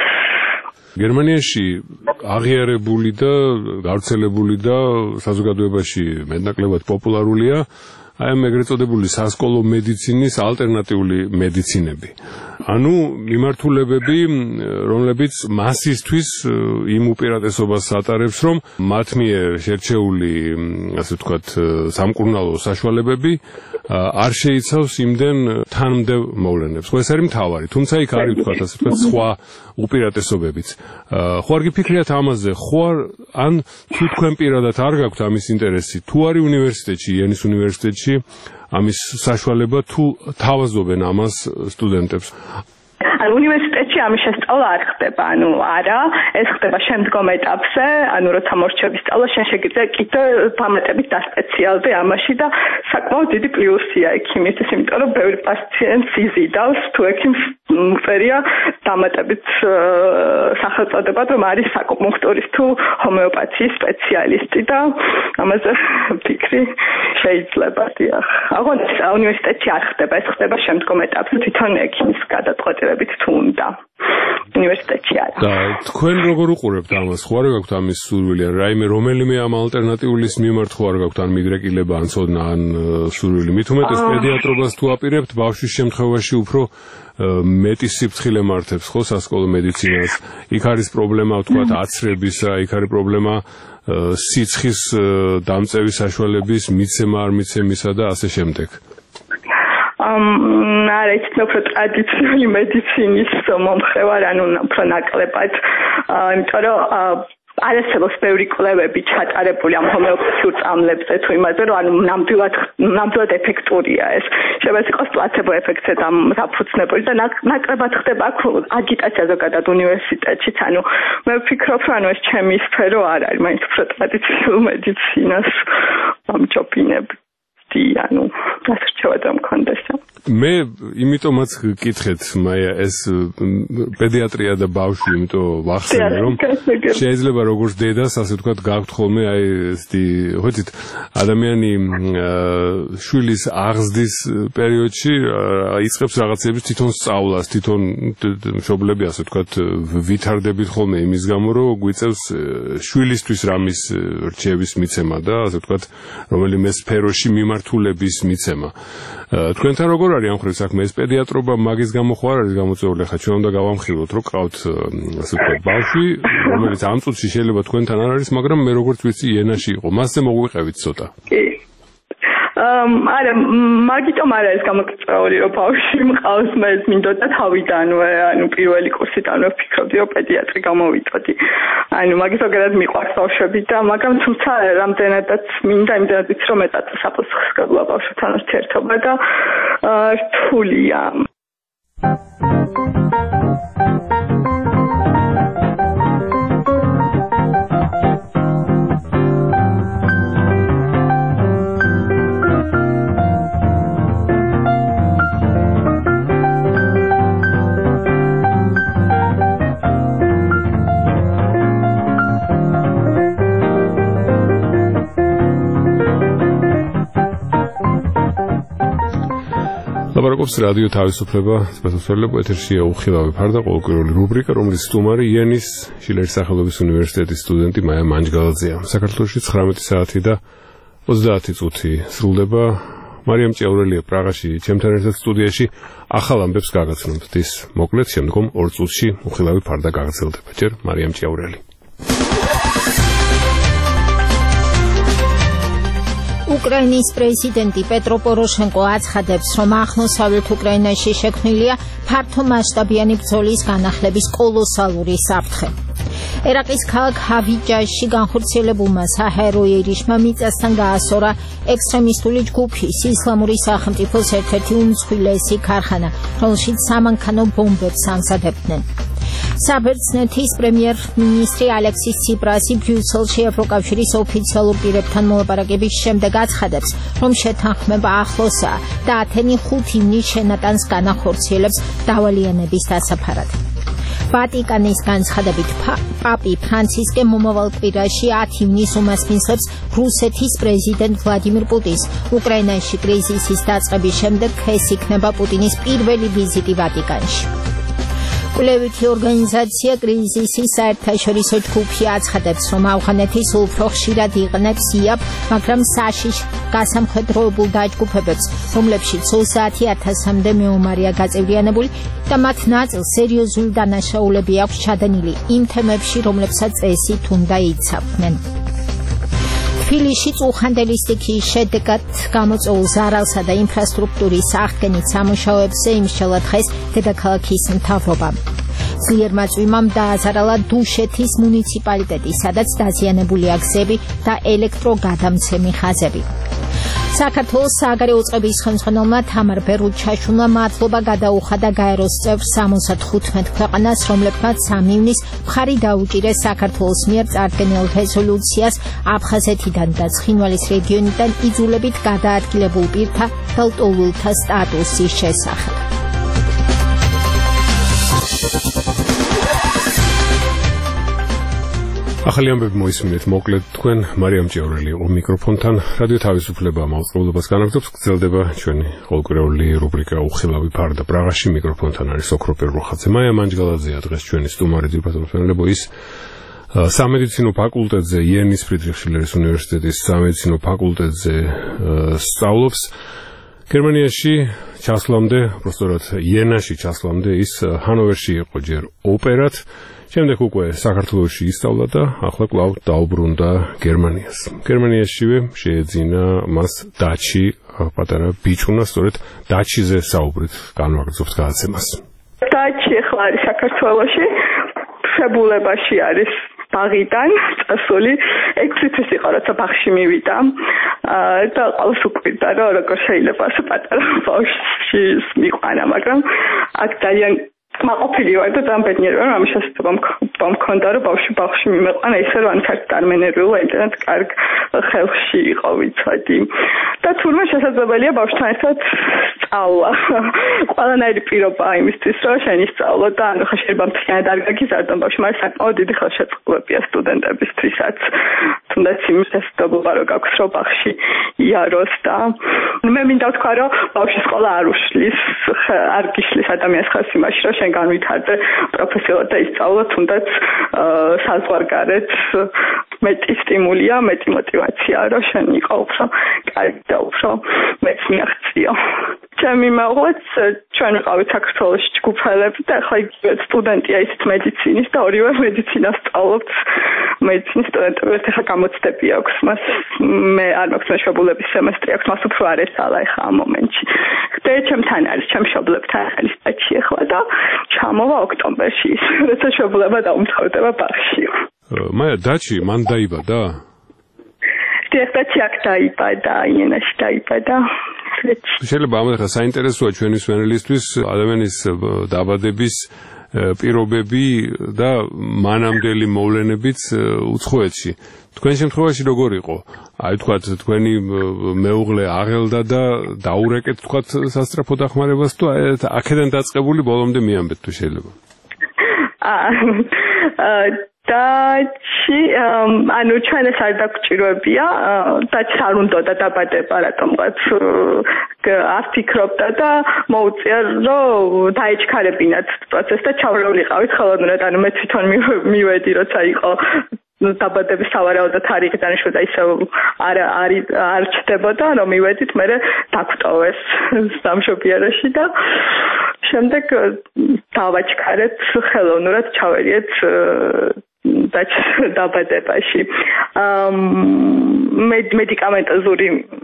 S1: გერმანიაში აღიარებული და გავრცელებული და საზოგადოებაში მეტნაკლებად პოპულარულია აი ამ ეგრეთ წოდებული სასკოლო მედიცინის ალტერნატიული მედიცინები. ანუ მიმართულებები, რომლებიც მასისთვის იმ უპირატესობას ატარებს, რომ მათ მიერ შერჩეული, ასე ვთქვათ, სამკურნალო საშუალებები არ შეიცავს იმდენ თანმდევ მოვლენებს. ხო, ეს არის მთავარი, თუმცა იქ არის, ვთქვათ, ასე ვთქვათ, სხვა უპირატესობებიც. ხო არ გიფიქრიათ ამაზე, ხო არ ან თუ თქვენ პირადად არ გაქვთ ამის ინტერესი, თუ არის უნივერსიტეტში, იენის უნივერსიტეტში ამის საშუალება თუ თავაზობენ ამას სტუდენტებს?
S2: ანუ უნივერსიტეტში ამის შესწავლა არ ხდება, ანუ არა, ეს ხდება შემდგომ ეტაპზე, ანუ როცა მორჩები სწავლა, შენ შეგიძლია კიდე დამატებით დასპეციალზე ამაში და საკმაოდ დიდი პლუსია ექიმისთვის, იმიტომ რომ ბევრი პაციენტს იზიდავს, თუ ექიმს წერია დამატებით სახელწოდებად, რომ არის საკუნქტურის თუ ჰომეოპათიის სპეციალისტი და ამაზე ფიქრი შეიძლება. დიახ. აღონაც უნივერსიტეტში არ ხდება, ეს ხდება შემდგომ ეტაპზე თვითონ ექიმის გადაწყვეტილებით თუ უნდა. უნივერსიტეტში არა.
S1: და თქვენ როგორ უყურებთ ამას? ხო არ გაქვთ ამის სურვილი? რაიმე რომელიმე ამ ალტერნატიულის მიმართ ხო არ გაქვთ ან მიდრეკილება, ან ცოდნა, ან სურვილი? მით უმეტეს პედიატრობას თუ აპირებთ, ბავშვის შემთხვევაში უფრო მეტი სიფრთხილე მართებს ხო სასკოლო მედიცინას. იქ არის პრობლემა, ვთქვათ, აცრებისა, იქ არის პრობლემა სიცხის დამწევის საშუალების მიცემა არ მიცემისა და ასე შემდეგ.
S2: არა, ის უფრო ტრადიციული მედიცინის მომხრევარ, ანუ უფრო ნაკლებად, იმიტომ რომ არასდროს ბევრი კვლევები ჩატარებული ამ ჰომეოპათიურ წამლებზე თუ იმაზე, რომ ანუ ნამდვილად ნამდვილად ეფექტურია ეს. შეიძლება იყოს პლაცებო ეფექტზე დაფუძნებული და ნაკლებად ხდება აქ აგიტაცია ზოგადად უნივერსიტეტშიც, ანუ მე ვფიქრობ, რომ ანუ ეს ჩემი სფერო არ არის, მაინც უფრო ტრადიციულ მედიცინას ამჯობინებ. ანუ ასე რჩევადა მქონდეს.
S1: მე იმიტომაც გკითხეთ, მაია, ეს პედიატრია და ბავშვი, იმიტომ ვახსენე, რომ შეიძლება როგორც დედას, ასე ვთქვათ, გაქვთ ხოლმე აი ესეთი, ხოთით, ადამიანი შვილის აღზრდის პერიოდში იწყებს რაღაცების თვითონ სწავლას, თვითონ მშობლები, ასე ვთქვათ, ვითარდებით ხოლმე იმის გამო, რომ გვიწევს შვილისთვის რამის რჩევის მიცემა და ასე ვთქვათ, რომელიმე სფეროში მიმართულების მიცემა. თქვენთან როგორ არის ამ ხრივ საქმე? ეს პედიატრობა მაგის გამო ხო არ არის გამოწვეული? ხა ჩვენ უნდა გავამხილოთ, რომ ყავთ ასე ვთქვათ ბავშვი, რომელიც ამ წუთში შეიძლება თქვენთან არ არის, მაგრამ მე როგორც ვიცი, იენაში იყო. მასზე მოგვიყევით ცოტა.
S2: კი. არა, მაგიტომ არ არის გამოწვეული, რომ ბავშვი მყავს, მე მინდოდა თავიდანვე, ანუ პირველი კურსიდანვე ვფიქრობდი, რომ პედიატრი გამოვიწოდი. ანუ მაგის ზოგადად მიყვარს ბავშვები და მაგრამ თუმცა რამდენადაც მინდა იმდენად ვიცი, რომ მეტად საფოსხლო ბავშვთან ურთიერთობა და რთულია.
S1: ლაპარაკობს რადიო თავისუფლება, სპეციალისტები ეთერშია უხილავი ფარდა ყოველკვირეული რუბრიკა, რომლის სტუმარი იენის შილერის სახელობის უნივერსიტეტის სტუდენტი მაია მანჯგალაძეა. საქართველოში ცხრამეტი საათი და ოცდაათი წუთი სრულდება. მარიამ ჭიაურელია პრაღაში ჩემთან ერთად სტუდიაში ახალ ამბებს გაგაცნობთ. ის მოკლედ შემდგომ ორ წუთში უხილავი ფარდა გაგრძელდება. ჯერ მარიამ ჭიაურელი.
S5: უკრაინის პრეზიდენტი პეტრო პოროშენკო აცხადებს, რომ აღმოსავლეთ უკრაინაში შექმნილია ფართომასშტაბიანი ბრძოლის განახლების კოლოსალური საფრთხე. ერაყის ქალაქ ჰავიჯაში განხორციელებულმა საჰაერო ერიშმა მიწასთან გაასორა ექსტრემისტული ჯგუფის ისლამური სახელმწიფოს ერთ-ერთი უმსხვილესი ქარხანა, რომელშიც სამანქანო ბომბებს ამზადებდნენ. საბერძნეთის პრემიერ-მინისტრი ალექსის ციპრასი ბრიუსელში ევროკავშირის ოფიციალურ პირებთან მოლაპარაკების შემდეგ აცხადებს, რომ შეთანხმება ახლოსაა და ათენი ხუთ ივნის შენატანს განახორციელებს დავალიანების დასაფარად. ვატიკანის განცხადებით პაპი ფრანცისკე მომავალ კვირაში ათ ივნის უმასპინძლებს რუსეთის პრეზიდენტ ვლადიმირ პუტინს. უკრაინაში კრიზისის დაწყების შემდეგ ეს იქნება პუტინის პირველი ვიზიტი ვატიკანში. კვლევითი ორგანიზაცია კრიზისის საერთაშორისო ჯგუფი აცხადებს, რომ ავღანეთი სულ უფრო ხშირად იყენებს იაპ, მაგრამ საშიშ გასამხედროებულ დაჯგუფებებს, რომლებშიც ოცდაათი ათასამდე მეომარია გაწევრიანებული და მათ ნაწილს სერიოზული დანაშაულები აქვს ჩადენილი იმ თემებში, რომლებსაც წესით უნდა იცავდნენ. თბილისში წუხანდელი სტიქიის შედეგად გამოწვეულ ზარალსა და ინფრასტრუქტურის აღდგენით სამუშაოებზე იმსჯელა დღეს დედაქალაქის მთავრობამ. ძლიერმა წვიმამ დააზარალა დუშეთის მუნიციპალიტეტი, სადაც დაზიანებულია გზები და ელექტროგადამცემი ხაზები. საქართველოს სააგარეო წყების ხელმძღვანელმა თამარ ბერუჩაშვილმა მადლობა გადაუხადა გაეროს წევრ სამოცდახუთმეტ ქვეყანას, რომლებმაც სამი ივნის მხარი დაუჭირეს საქართველოს მიერ წარდგენილ რეზოლუციას აფხაზეთიდან და ცხინვალის რეგიონიდან იძულებით გადაადგილებულ პირთა და ლტოლვილთა სტატუსის შესახებ.
S1: ახალი ამბები მოისმინეთ, მოკლედ თქვენ მარიამ ჭიაურელი იყო მიკროფონთან. რადიო თავისუფლება მაუწყებლობას განაგრძობს, გრძელდება ჩვენი ყოველკვირეული რუბრიკა უხილავი ფარდა პრაღაში. მიკროფონთან არის ოქროპერ რუხაძე. მაია მანჯგალაძეა დღეს ჩვენი სტუმარი, ძირფასმოქმედებო ის სამედიცინო ფაკულტეტზე, იენის ფრიდრიხ შილერის უნივერსიტეტის სამედიცინო ფაკულტეტზე სწავლობს. გერმანიაში ჩასვლამდე, უბრალოდ იენაში ჩასვლამდე ის ჰანოვერში იყო ჯერ ოპერად. შემდეგ უკვე საქართველოში ისწავლა და ახლა კვლავ დაუბრუნდა გერმანიას. გერმანიაშივე შეეძინა მას დაჩი პატარა ბიჭუნა, სწორედ დაჩიზე საუბრით განვაგრძობთ გადაცემას.
S2: დაჩი ახლა არის საქართველოში, შებულებაში არის ბაღიდან წასული, ექვსი თვის იყო, როცა ბაღში მივიდა და ყავს უკვირდა, რომ როგორ შეიძლება ასე პატარა ბავშვი მიყვანა, მაგრამ აქ ძალიან მაყოფილი ვარ და ძალიან ბედნიერი ვარ, რომ ამის შესაძლებლობა მქონდა, რომ ბავშვი ბავშვი მიმეყვანა ისე, რომ ან კარგ წარმენერვილო, ენტენად კარგ ხელში იყო ვიცოდი. და თურმე შესაძლებელია ბავშვთან ერთად სწავლა. ყველანაირი პირობა იმისთვის, რომ შენი სწავლო და ანუ ხა შეიძლება მთლიანად არ გაგიზარდონ ბავშვი, მაგრამ საკმაოდ დიდი ხელშეწყობებია სტუდენტებისთვისაც. თუნდაც იმის შესაძლებლობა რომ გაქვს, რომ ბაღში იაროს და მე მინდა ვთქვა, რომ ბავშვის სკოლა არ უშლის, არ გიშლის ადამიანს ხელს იმაში, რომ შენ განვითარდე პროფესიულად და ისწავლო, თუნდაც საზღვარგარეთ მეტი სტიმულია, მეტი мотивация, რომ შენ იყო უფრო კარგი და უფრო მეც მიაღწიო. ჩემი მეუღლეც ჩვენ ვიყავით საქართველოში ჯგუფელები და ახლა იგივე სტუდენტია ისეთ მედიცინის და ორივე მედიცინას სწავლობთ. მედიცინის სტუდენტები ახლა გამოცდები აქვს მას. მე არ მაქვს მეშვეობლების სემესტრი აქვს, მას უფრო არ ეცალა ახლა ამ მომენტში. და ჩემთან არის, ჩემ მშობლებთან არის დაჩი ახლა და ჩამოვა ოქტომბერში, როცა მშობლება დაუმთავრდება ბაღში.
S1: მაია დაჩი მან დაიბადა?
S2: დაჩი აქ დაიბადა, იენაში დაიბადა.
S1: შეიძლება ამ ახლა საინტერესოა ჩვენი სვენელისთვის ადამიანის დაბადების პირობები და მანამდელი მოვლენებიც უცხოეთში. თქვენ შემთხვევაში როგორ იყო? აი თქვათ თქვენი მეუღლე აღელდა და დაურეკეთ თქვათ სასწრაფო დახმარებას თუ აქედან დაწყებული ბოლომდე მიამბეთ თუ შეიძლება. აა დაჩი ანუ ჩვენ ეს არ დაგჭიროებია, დაჩი არ უნდა დაბადება რატომღაც არ ფიქრობდა და მოუწია რომ დაეჩქარებინათ პროცესს და ჩავრეულიყავით ხელოვნურად, ანუ მე თვითონ მივედი როცა იყო დაბადების სავარაუდო თარიღი დანიშნულ და ისევ არ არ არ ჩდებოდა, რომ მივედით, მე დაგვტოვეს სამშობიაროში და შემდეგ დავაჩქარეთ ხელოვნურად, ჩავერიეთ
S2: დაბადებაში. მედიკამენტოზური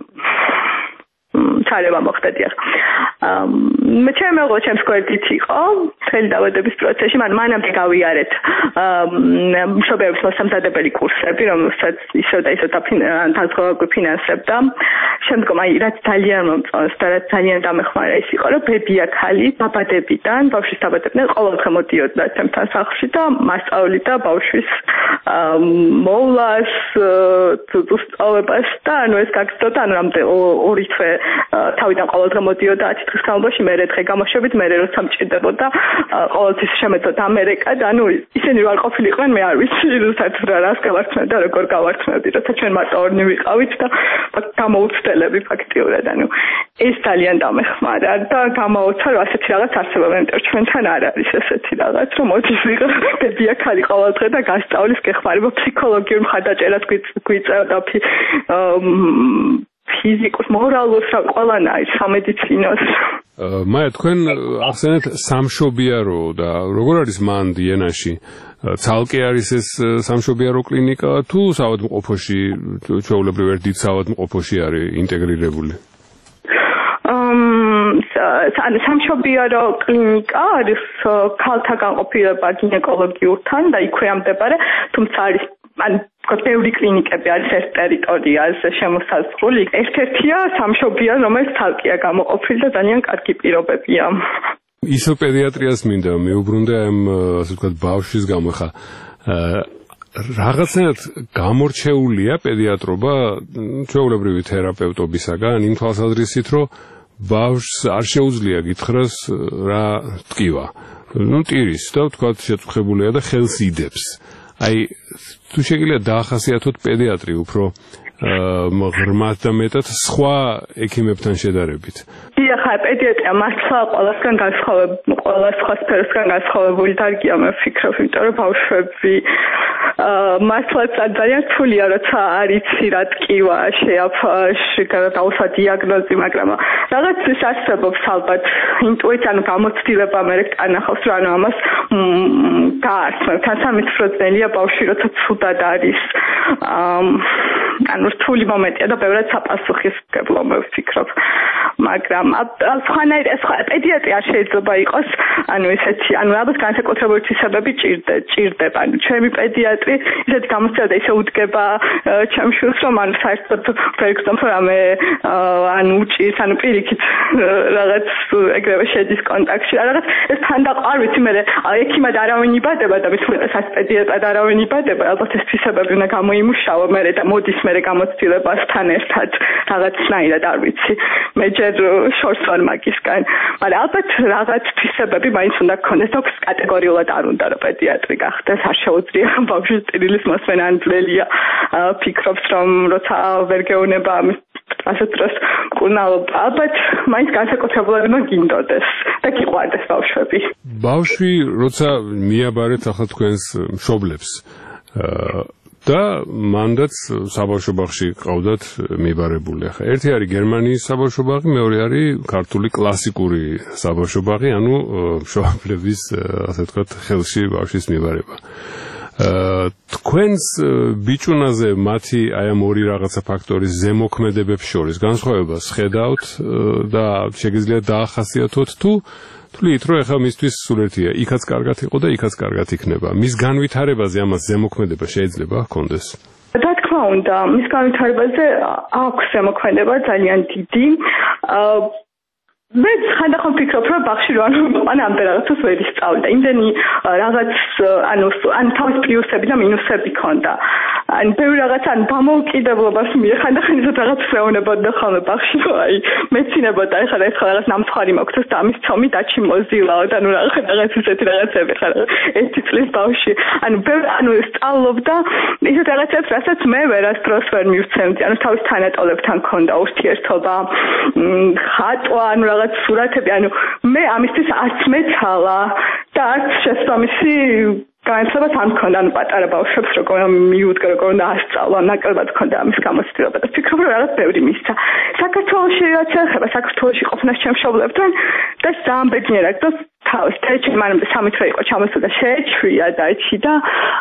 S2: ჩარევა მოხდა დიახ. მე ჩემი მეგობრო ჩემს გვერდით იყო მთელი დაბადების პროცესში, მაგრამ მანამდე გავიარეთ მშობლების მოსამზადებელი კურსები, რომელსაც ისევ და ისევ თანხმობა გვიფინანსებდა. შემდგომ აი რაც ძალიან მომწონს და რაც ძალიან დამეხმარა ის იყო, რომ ბებია ქალი დაბადებიდან, ბავშვის დაბადებიდან ყოველდღე მოდიოდა ჩემთან სახლში და მასწავლიდა ბავშვის მოვლას, სწავლებას და ანუ ეს გაგრძელდა, ანუ რამდენი ორი თვე თავიდან ყოველდღე მოდიოდა ათი დღის განმავლობაში, მერე დღე გამოშვებით, მერე როცა მჭირდებოდა ყოველთვის შემეწოდა ამერიკა და ანუ ისინი არ ყოფილიყვნენ, მე არ ვიცი რუსად რა რას გავართმევ და როგორ გავართმევდი, როცა ჩვენ მარტო ორნი ვიყავით და გამოუცდელები ფაქტიურად, ანუ ეს ძალიან დამეხმარა და გამაოცა რომ ასეთი რაღაც არსებობს, იმიტომ რომ ჩვენთან არ არის ესეთი რაღაც, რომ მოდის ვიღა ბებია ქალი ყოველდღე და გასწავლის გეხმარება ფსიქოლოგიურ მხარდაჭერას გვიწევდა ფიზიკოს, მორალოს, ყველანაირ სამედიცინოს.
S1: მაია, თქვენ ახსენეთ სამშობიარო და როგორ არის მან დიენაში? ცალკე არის ეს სამშობიარო კლინიკა თუ საავადმყოფოში, ჩვეულებრივ ერთ დიდ საავადმყოფოში არის ინტეგრირებული? ანუ სამშობიარო კლინიკა არის ქალთა განყოფილება გინეკოლოგიურთან და იქვე ამდებარე, თუმცა არის ანუ ბევრი კლინიკები არის ეს ტერიტორიაზე შემოსაზღვრული. ერთ-ერთია სამშობიარო, რომელიც თალკია გამოყოფილი და ძალიან კარგი პირობებია. ისო პედიატრიას მინდა მეუბრუნდა ამ ასე ვთქვათ ბავშვის გამო ხა რაღაცნაირად გამორჩეულია პედიატრობა ჩვეულებრივი თერაპევტობისაგან იმ თვალსაზრისით, რომ ბავშვს არ შეუძლია გითხრას რა ტკივა. ნუ ტირის და ვთქვათ შეწუხებულია და ხელს იდებს. აი თუ შეგიძლია დაახასიათოთ პედიატრი უფრო ღრმად და მეტად სხვა ექიმებთან შედარებით.
S2: დიახ, პედიატრია მართლა ყველასგან განსხვავებული, ყველა სხვა სფეროსგან განსხვავებული დარგია, მე ვფიქრობ, იმიტომ რომ ბავშვები მართლაც ძალიან რთულია, როცა არ იცი რა ტკივა შეაფაში, გადაუსვა დიაგნოზი, მაგრამ რაღაც ის არსებობს ალბათ ინტუიცია, ანუ გამოცდილება მე კანახავს, რომ ანუ ამას გაართმევ. თან სამიწროწელია ბავშვი, როცა ცუდად არის ანუ რთული მომენტია და ბევრად საპასუხისმგებლო მე ვფიქრობ. მაგრამ სხვანაირ პედიატრი არ შეიძლება იყოს, ანუ ესეთი, ანუ ალბათ განსაკუთრებული თვისებები ჭირდება. ანუ ჩემი პედიატრი ისეთი გამოცდილება და ისე უდგება ჩემ შვილს, რომ ანუ საერთოდ ვერ გრძნობ რამე ანუ უჭირს, ანუ პირიქით რაღაც ეგრევე შედის კონტაქტში. რაღაც ეს თანდაყ არ ვიცი, მე ექიმად არავინ იბადება და მის უმეტესად პედიატრად არავინ იბადება, ალბათ ეს თვისებები უნდა გამოიმუშავა მე და მოდის მე გამოცდილებასთან ერთად რაღაცნაირად არ ვიცი. მე ჯერ შორს ვარ მაგისგან, მაგრამ ალბათ რაღაც თვისებები მაინც უნდა გქონდეს, თქოს კატეგორიულად არ უნდა რომ პედიატრი გახდეს, არ შეუძლია ბავშვის წერილის მოსმენა ანძლელია. ფიქრობს რომ როცა ვერ გეუნება ამის ასეთ დროს მკურნალობა, ალბათ მაინც განსაკუთრებულად უნდა გინდოდეს და გიყვარდეს ბავშვები.
S1: ბავშვი როცა მიაბარეთ ახლა თქვენს მშობლებს და მანდაც საბავშვო ბაღში ყავდათ მიბარებული. ახლა ერთი არის გერმანიის საბავშვო ბაღი, მეორე არის ქართული კლასიკური საბავშვო ბაღი, ანუ მშობლების ასე ვთქვათ ხელში ბავშვის მიბარება. თქვენს ბიჭუნაზე მათი აი ამ ორი რაღაცა ფაქტორის ზემოქმედებებს შორის განსხვავებას ხედავთ და შეგიძლიათ დაახასიათოთ თუ თვლით რომ ახლა მისთვის სულ ერთია, იქაც კარგად იყო და იქაც კარგად იქნება. მის განვითარებაზე ამას ზემოქმედება შეიძლება ჰქონდეს?
S2: რა თქმა უნდა, მის განვითარებაზე აქვს ზემოქმედება ძალიან დიდი. მე ხანდახან ვფიქრობ, რომ ბაღში რო ანუ მანამდე რაღაცას ვერ ისწავლდა. იმდენი რაღაც ანუ ან თავის პლუსები და მინუსები ქონდა. ან ბევრი რაღაც ან დამოუკიდებლობას მიერ ხანდახან ისეთ რაღაც შეეუნებოდა ხოლმე ბაღში, რომ აი მეცინებოდა ეხლა ეხლა რაღაც ნამცხვარი მაქვს და ამის ცომი დაჩი მოზილაო და ნუ რაღაც ისეთი რაღაცები ხარ ერთი წლის ბავში. ანუ ბევრი ანუ სწავლობდა ისეთ რაღაცებს, რასაც მე ვერასდროს ვერ მივცემდი. ანუ თავის თანატოლებთან ქონდა ურთიერთობა, ხატვა, ანუ რაღაც სურათები, ანუ მე ამისთვის არც მეცალა და არც შესაბამისი განსხვავებას არ მქონდა, ანუ პატარა ბავშვებს როგორ მიუდგა, როგორ უნდა ასწავლა, ნაკლებად მქონდა ამის გამოცდილება და ვფიქრობ, რომ რაღაც ბევრი მისცა. საქართველოში რაც ეხება საქართველოში ყოფნას ჩემ მშობლებთან და ძალიან ბედნიერად და თავს თეჩი მანამდე სამი თვე იყო ჩამოსულა შეეჩვია დაჩი და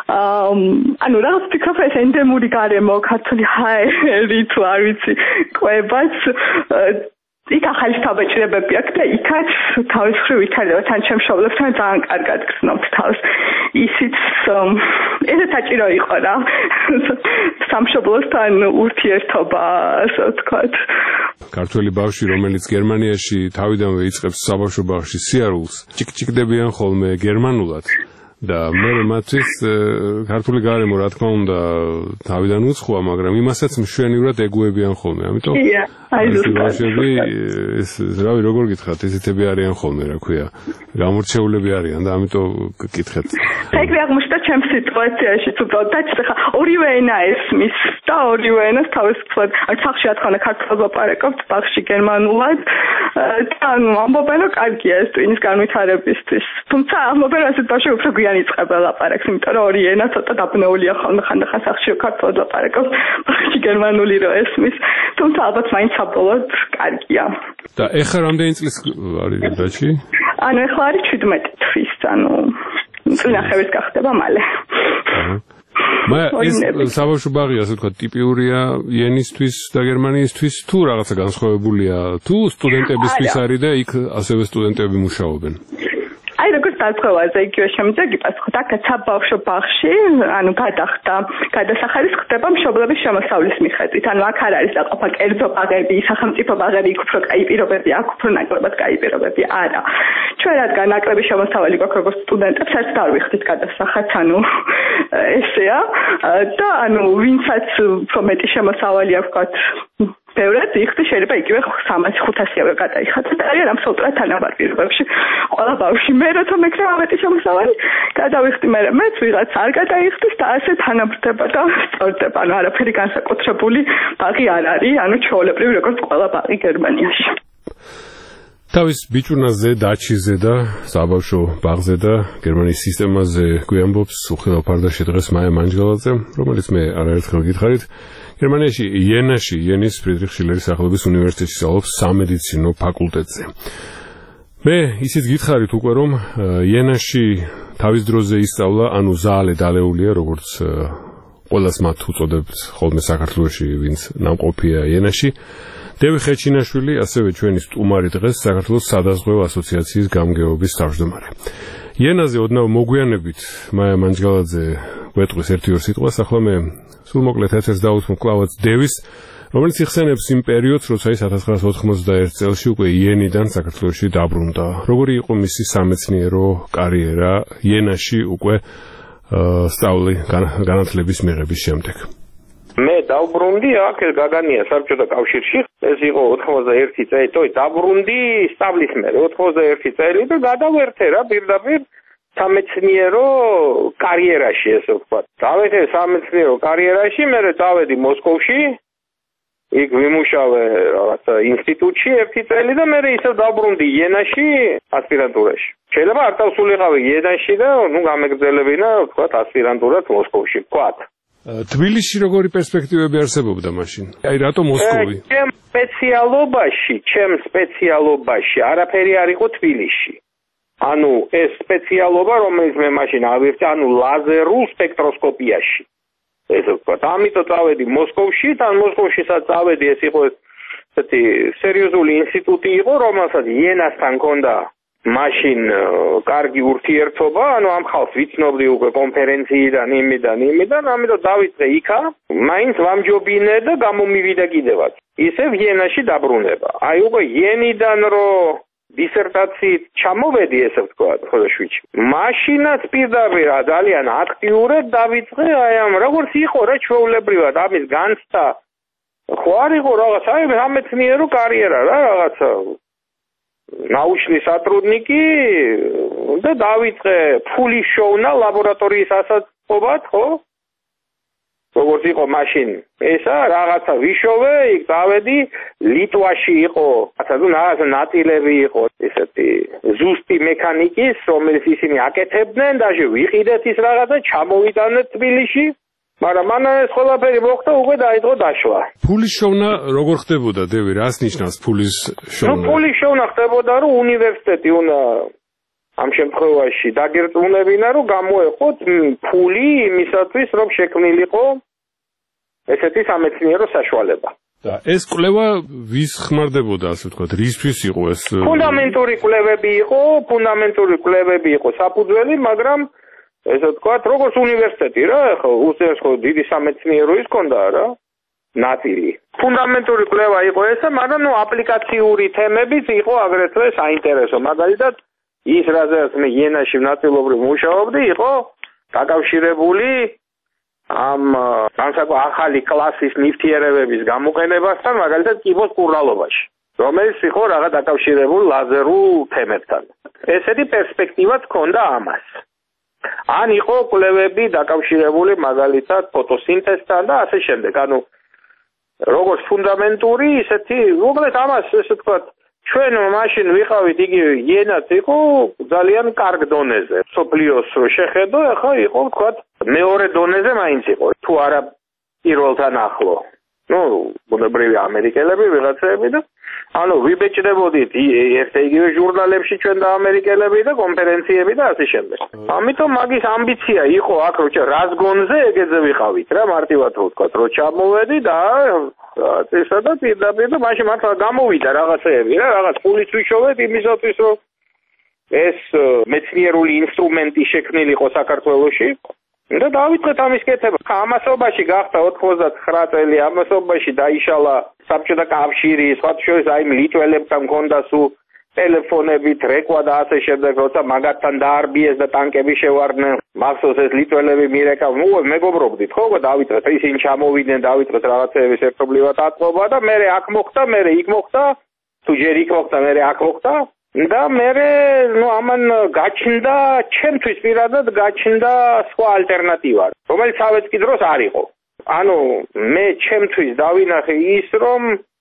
S2: ანუ რაღაც ფიქრობ ეს ენდემური გარემო ქართული ჰაერი თუ არ ვიცი ყვებაც იქ ახალი თავბეჭდებები აქვს და იქაც თავის მხრივ ვითარდება თან შემშობლებთან ძალიან კარგად გრძნობთ თავს ისიც ესე საჭირო იყო რა სამშობლოსთან ურთიერთობა ასე ვთქვათ
S1: ქართველი ბავშვი რომელიც გერმანიაში თავიდანვე იწყებს საბავშვო ბაღში სიარულს ჭიკჭიკდებიან ხოლმე გერმანულად და მე მათთვის ქართული გარემო რა თქმა უნდა თავიდან უცხოა მაგრამ იმასაც მშვენივრად ეგუებიან ხოლმე ამიტომ
S2: აი
S1: ბავშვები ეს რავი როგორ გითხრათ ესეთები არიან ხოლმე რა ქვია გამორჩეულები არიან და ამიტომ გკითხეთ
S2: ეგრე აღმოჩნდა ჩემს სიტუაციაში თუ დაჩდა ხა ორივე ენა ესმის და ორივე ენას თავისუფლად აი სახში რა თქმა უნდა ქართულად ვაპარაკობთ ბაღში გერმანულად და ანუ ამბობენ რომ კარგია ეს ტვინის განვითარებისთვის თუმცა ამბობენ რომ ასეთ ბავშვი უფრო გვიან იწყება ლაპარაკს იმიტომ რომ ორი ენა ცოტა დაბნეულია ხოლმე ხანდახან სახში ქართულად ვაპარაკობთ ბაღში გერმანული რო ესმის თუმცა ალბათ მაინც საბოლოოდ კარგია
S1: და ეხლა რამდენი წლის არის დაში
S2: ანუ ეხლა არის შვიდმეტი თვის ანუ წინახევით გახდება მალე
S1: მე ეს საბავშვო ბაღი ასე ვთქვათ ტიპიურია იენისთვის და გერმანიისთვის თუ რაღაცა განსხვავებულია თუ სტუდენტებისთვის არის და იქ ასევე სტუდენტები მუშაობენ
S2: აი როგორც დარწმევაზე იგივე შემიძლია გიპასუხოთ აქაც საბავშვო ბაღში ანუ გადახდა გადასახადის ხდება მშობლების შემოსავლის მიხედვით ანუ აქ არ არის დაყოფა კერძო ბაღები სახელმწიფო ბაღები იქ უფრო კაი პირობები აქ უფრო ნაკლებად კაი პირობები არა ჩვენ რადგან ნაკლები შემოსავალი გვაქვს როგორც სტუდენტებს ერთ არ ვიხდით გადასახადს ანუ ესეა და ანუ ვინცაც უფრო მეტი შემოსავალი აქვს ვთქვათ ბევრად იხდი შეიძლება იგივე სამასი ხუთასი ევრო გადაიხადოს და არიან აბსოლუტურად თანაბარ პირობებში ყველა ბავშვი მე როცა მეკრა ამეტი შემოსავალი გადავიხდი მე მეც ვიღაც არ გადაიხდის და ასე თანაბრდება და სწორდება ანუ არაფერი განსაკუთრებული ბაღი არ არის ანუ ჩვეულებრივი როგორც ყველა ბაღი გერმანიაში
S1: თავის ბიჭუნაზე დაჩიზე და საბავშვო ბაღზე და გერმანიის სისტემაზე გვიამბობს უხილავ ფარდაში დღეს მაია მანჯგალაძე რომელიც მე არაერთხელ გითხარით გერმანიაში იენაში იენის ფრიდრიხ შილერის სახელობის უნივერსიტეტში სწავლობს სამედიცინო ფაკულტეტზე. მე ისიც გითხარით უკვე რომ იენაში თავის დროზე ისწავლა, ანუ ზაალე დალეულია, როგორც ყველას მათ უწოდებთ ხოლმე საქართველოში, ვინც ნამყოფია იენაში. დევი ხეჩინაშვილი, ასევე ჩვენი სტუმარი დღეს საქართველოს სადაზღვევო ასოციაციის გამგეობის თავმჯდომარე. იენაზე ოდნავ მოგვიანებით მაია მანჯგალაძე გვეტყვის ერთი-ორ სიტყვას, ახლა მე სულ მოკლედ ეთერს დავუთმობ კლავაც დევის, რომელიც იხსენებს იმ პერიოდს, როცა ის ათას ცხრაასა ოთხმოცდაერთ წელში უკვე იენიდან საქართველოში დაბრუნდა. როგორი იყო მისი სამეცნიერო კარიერა იენაში უკვე სწავლი განათლების მიღების შემდეგ?
S3: მე დავბრუნდი აქ გაგანია საბჭოთა კავშირში, ეს იყო ოთხმოცდაერთი წელი, თოი დაბრუნდი სწავლის მერე ოთხმოცდაერთი წელი და გადავერთე რა პირდაპირ სამეცნიერო კარიერაში, ესე ვთქვათ. დავეთე სამეცნიერო კარიერაში, მერე დავედი მოსკოვში, იქ ვიმუშავე რაღაცა ინსტიტუტში ერთი წელი და მერე ისევ დავბრუნდი იენაში ასპირანტურაში. შეიძლება არ დავსულიყავი იენაში და ნუ გამეგრძელებინა, ვთქვათ, ასპირანტურად მოსკოვში, ვთქვათ.
S1: თბილისში როგორი პერსპექტივები არსებობდა მაშინ? აი რატო მოსკოვი?
S3: ჩემ სპეციალობაში, ჩემ სპეციალობაში არაფერი არ იყო თბილისში. ანუ ეს სპეციალობა, რომელიც მე მაშინ ავირჩი, ანუ ლაზერულ სპექტროსკოპიაში. ესე ვთქვათ, ამიტომ წავედი მოსკოვში, თან მოსკოვშისაც წავედი, ეს იყო ესეთი სერიოზული ინსტიტუტი იყო, რომელსაც იენასთან ჰქონდა მაშინ კარგი ურთიერთობა, ანუ ამ ხალხს ვიცნობდი უკვე კონფერენციიდან, იმიდან, იმიდან, ამიტომ დავიწყე იქა, მაინც ვამჯობინე და გამომივიდა კიდევაც. ისევ იენაში დაბრუნება. აი უკვე იენიდან რო დისერტაციით ჩამოვედი, ესე ვთქვათ, ხოდოშვიჩი. მაშინაც პირდაპირ ძალიან აქტიურად დავიწყე აი ამ როგორც იყო რა ჩვეულებრივად ამის განცდა. ხო არ იყო რაღაც აი სამეცნიერო კარიერა რა რაღაცა научный сотрудники და დავიწყე ფული შოვნა ლაბორატორიის ასაკობად, ხო? როგორც იყო მაშინ ესა რაღაცა ვიშოვე, იქ დავედი, ლიტვაში იყო, რაღაცა ნაწილები იყო ესეთი ზუსტი მექანიკის, რომელიც ისინი აკეთებდნენ და ვიყიდეთ ის რაღაცა, ჩამოვიტანეთ თბილისში. მაგრამ მან ეს ყველაფერი მოხდა, უკვე დაიწყო დაშლა.
S1: ფულის შოვნა როგორ ხდებოდა, დევი, რას ნიშნავს ფულის შოვნა?
S3: ნუ ფულის შოვნა ხდებოდა, რომ უნივერსიტეტი უნდა ამ შემთხვევაში დაგერწმუნებინა, რომ გამოეყოთ ფული იმისათვის, რომ შექმნილიყო ესეთი სამეცნიერო საშუალება.
S1: და ეს კვლევა ვის ხმარდებოდა, ასე ვთქვათ, რისთვის იყო ეს?
S3: ფუნდამენტური კვლევები იყო, ფუნდამენტური კვლევები იყო საფუძველი, მაგრამ ესე ვთქვათ, როგორც უნივერსიტეტი რა, ხო, უსწრებს ხო დიდი სამეცნიერო ის ქონდა რა, ნაწილი. ფუნდამენტური კვლევა იყო ესა, მაგრამ ნუ აპლიკაციური თემებიც იყო აგრეთვე საინტერესო. მაგალითად, ის რაზეც მე იენაში ნაწილობრივ მუშაობდი, იყო დაკავშირებული ამ განსაკუთრებული ახალი კლასის ნივთიერებების გამოყენებასთან, მაგალითად კიბოს კურნალობაში, რომელიც იყო რაღაც დაკავშირებული ლაზერულ თემებთან. ესეთი პერსპექტივაც ჰქონდა ამას. ან იყო კვლევები დაკავშირებული მაგალითად ფოტოსინთეზთან და ასე შემდეგ. ანუ როგორც ფუნდამენტური, ისეთი, უბრალოდ ამას ესე ვთქვათ, ჩვენ მაშინ ვიყავით იგივე იენაც იყო ძალიან კარგ დონეზე. სოფლიოს რო შეხედო, ახლა იყო ვთქვათ მეორე დონეზე მაინც იყო. თუ არა პირველთან ახლო. ნუ ბუნებრივი ამერიკელები ვიღაცები და ანუ ვიბეჭდებოდით ერთ იგივე ჟურნალებში ჩვენ და ამერიკელები და კონფერენციები და ასე შემდეგ. ამიტომ მაგის ამბიცია იყო აქ რო რას გონზე ეგეზე ვიყავით რა, მარტივად რო ვთქვათ, რო ჩამოვედი და ესა და პირდაპირ და მაშინ მართლა გამოვიდა რაღაცეები რა, რაღაც ფულიც ვიშოვეთ იმისათვის, რომ ეს მეცნიერული ინსტრუმენტი შექმნილიყო საქართველოში. და დავიწყეთ ამის კეთება. ამასობაში გახდა ოთხმოცდათხრა წელი, ამასობაში დაიშალა საბჭოთა კავშირი, სხვა შორის აი ლიტველებთან მქონდა სულ ტელეფონებით რეკვა და ასე შემდეგ, როცა მაგათთან დაარბიეს და ტანკები შევარდნენ. მახსოვს ეს ლიტველები მირეკა, ნუ მეგობრობდით, ხო, დავიწყეთ ისინი ჩამოვიდნენ, დავიწყეთ რაღაცეების ერთობლივად ატყობა და მე აქ მოხდა, მე იქ მოხდა, თუ ჯერ იქ მოხდა, მე აქ მოხდა. და მე ნუ ამან გაჩნდა ჩემთვის პირადად გაჩნდა სხვა ალტერნატივა, რომელიც თავის კიდროს არ იყო. ანუ მე ჩემთვის დავინახე ის, რომ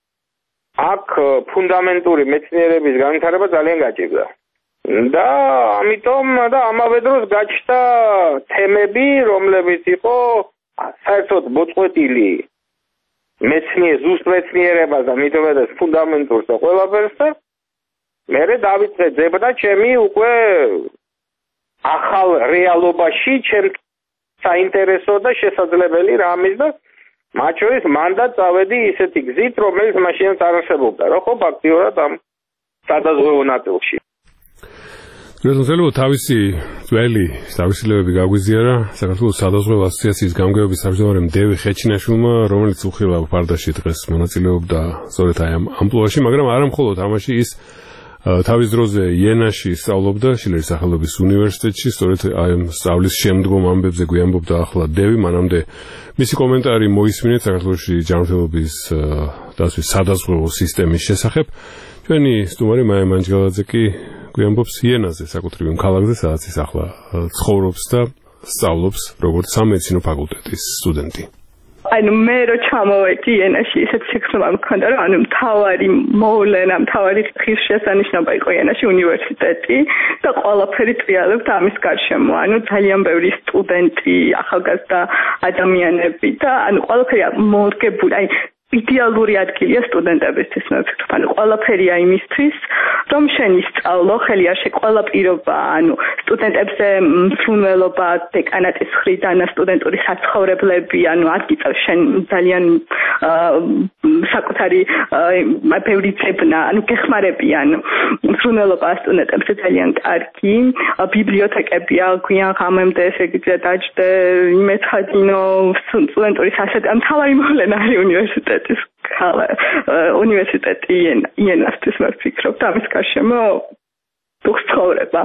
S3: აქ ფუნდამენტური მეცნიერების განვითარება ძალიან გაჭირდა. და ამიტომ და ამავე დროს გაჩნდა თემები, რომლებიც იყო საერთოდ მოწყვეტილი მეცნიერ ზუსტ მეცნიერებას და მithomedes ფუნდამენტურს და ყველაფერს და მერე დავიწყე ძებნა ჩემი უკვე ახალ რეალობაში ჩემ საინტერესო და შესაძლებელი რამის და მათ შორის მანდ წავედი ისეთი გზით, რომელიც მაშინაც არ არსებობდა, რა ხო, ფაქტიურად ამ სადაზღვევო ნაწილში.
S1: გეძლო თავისი ძველი თავისებები გაგვიზიარა საქართველოს სადაზღვევო ასოციაციის გამგეობის თავმჯდომარე მდევი ხეჩინაშვილმა, რომელიც უხილავ ფარდაში დღეს მონაწილეობდა სწორედ აი ამ ამპლუაში, მაგრამ არა მხოლოდ ამაში ის თავის დროზე იენაში სწავლობდა შილერის სახელობის უნივერსიტეტში, სწორედ აი ამ სწავლის შემდგომ ამბებზე გვიამბობდა ახლა დევი, მანამდე მისი კომენტარი მოისმინეთ საქართველოში ჯანმრთელობის დასვის სადაზღვევო სისტემის შესახებ. ჩვენი სტუმარი მაია მანჯგალაძე კი გვიამბობს იენაზე, საკუთრივ იმ ქალაქზე, სადაც ის ახლა ცხოვრობს და სწავლობს როგორც სამედიცინო ფაკულტეტის სტუდენტი.
S2: ანუ მე რო ჩამოვედი იენაში, ისეთ სიქმე მქონდა, რომ ანუ მთავარი მოვლენა, მთავარი ღირსშესანიშნობა იყო იენაში უნივერსიტეტი და ყველაფერი ტრიალებდა ამის გარშემო. ანუ ძალიან ბევრი სტუდენტი, ახალგაზრდა ადამიანები და ანუ ყველაფერი მორგებული, აი იდეალური ადგილია სტუდენტებისთვის, მე ვფიქრობ, ანუ ყველაფერია იმისთვის, რომ შენ ისწავლო, ხელი არ შე ყველა პირობა, ანუ სტუდენტებზე მსურველობა დეკანატის მხრიდან, სტუდენტური საცხოვრებლები, ანუ ადგილ შენ ძალიან საკუთარი ბევრი ძებნა, ანუ გეხმარებიან მსურველობა სტუდენტებზე ძალიან კარგი, ბიბლიოთეკებია, გვიან ღამემდე ესე იგი დაჯდე, იმეცხადინო, სტუდენტური სასწავლებელი, მთავარი მოვლენა არის უნივერსიტეტი. უნივერსიტეტი იენასთვის ვერ ვფიქრობ და ამის გარშემო ცხოვრება.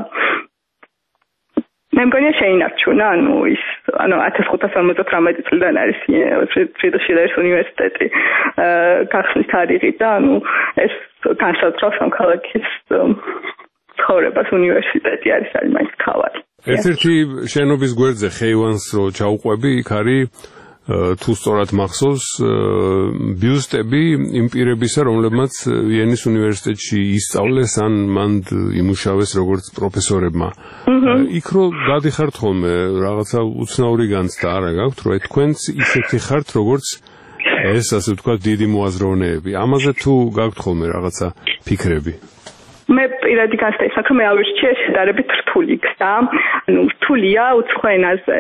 S2: მე მგონია შეინარჩუნა, ანუ ის, ანუ ათას ხუთას ორმოცდათვრამეტი წლიდან არის ფრიდრიხ შილერის უნივერსიტეტი გახსნის თარიღი და ანუ ეს განსაზღვრავს ამ ქალაქის ცხოვრებას უნივერსიტეტი არის არის მაინც თავად.
S1: ერთ-ერთი შენობის გვერდზე ხეივანს რო ჩაუყვები, იქ არის თუ სწორად მახსოვს ბიუსტები იმ პირებისა, რომლებმაც იენის უნივერსიტეტში ისწავლეს ან მანდ იმუშავეს როგორც პროფესორებმა. იქ რო გადიხართ ხოლმე რაღაცა უცნაური განცდა არა გაქვთ, რომ თქვენც ისეთი ხართ როგორც ეს ასე ვთქვათ დიდი მოაზროვნეები. ამაზე თუ გაქვთ ხოლმე რაღაცა ფიქრები?
S2: მე პირადი განცდა ის, რომ მე ავირჩიე შედარებით რთული გზა. ანუ რთულია უცხო ენაზე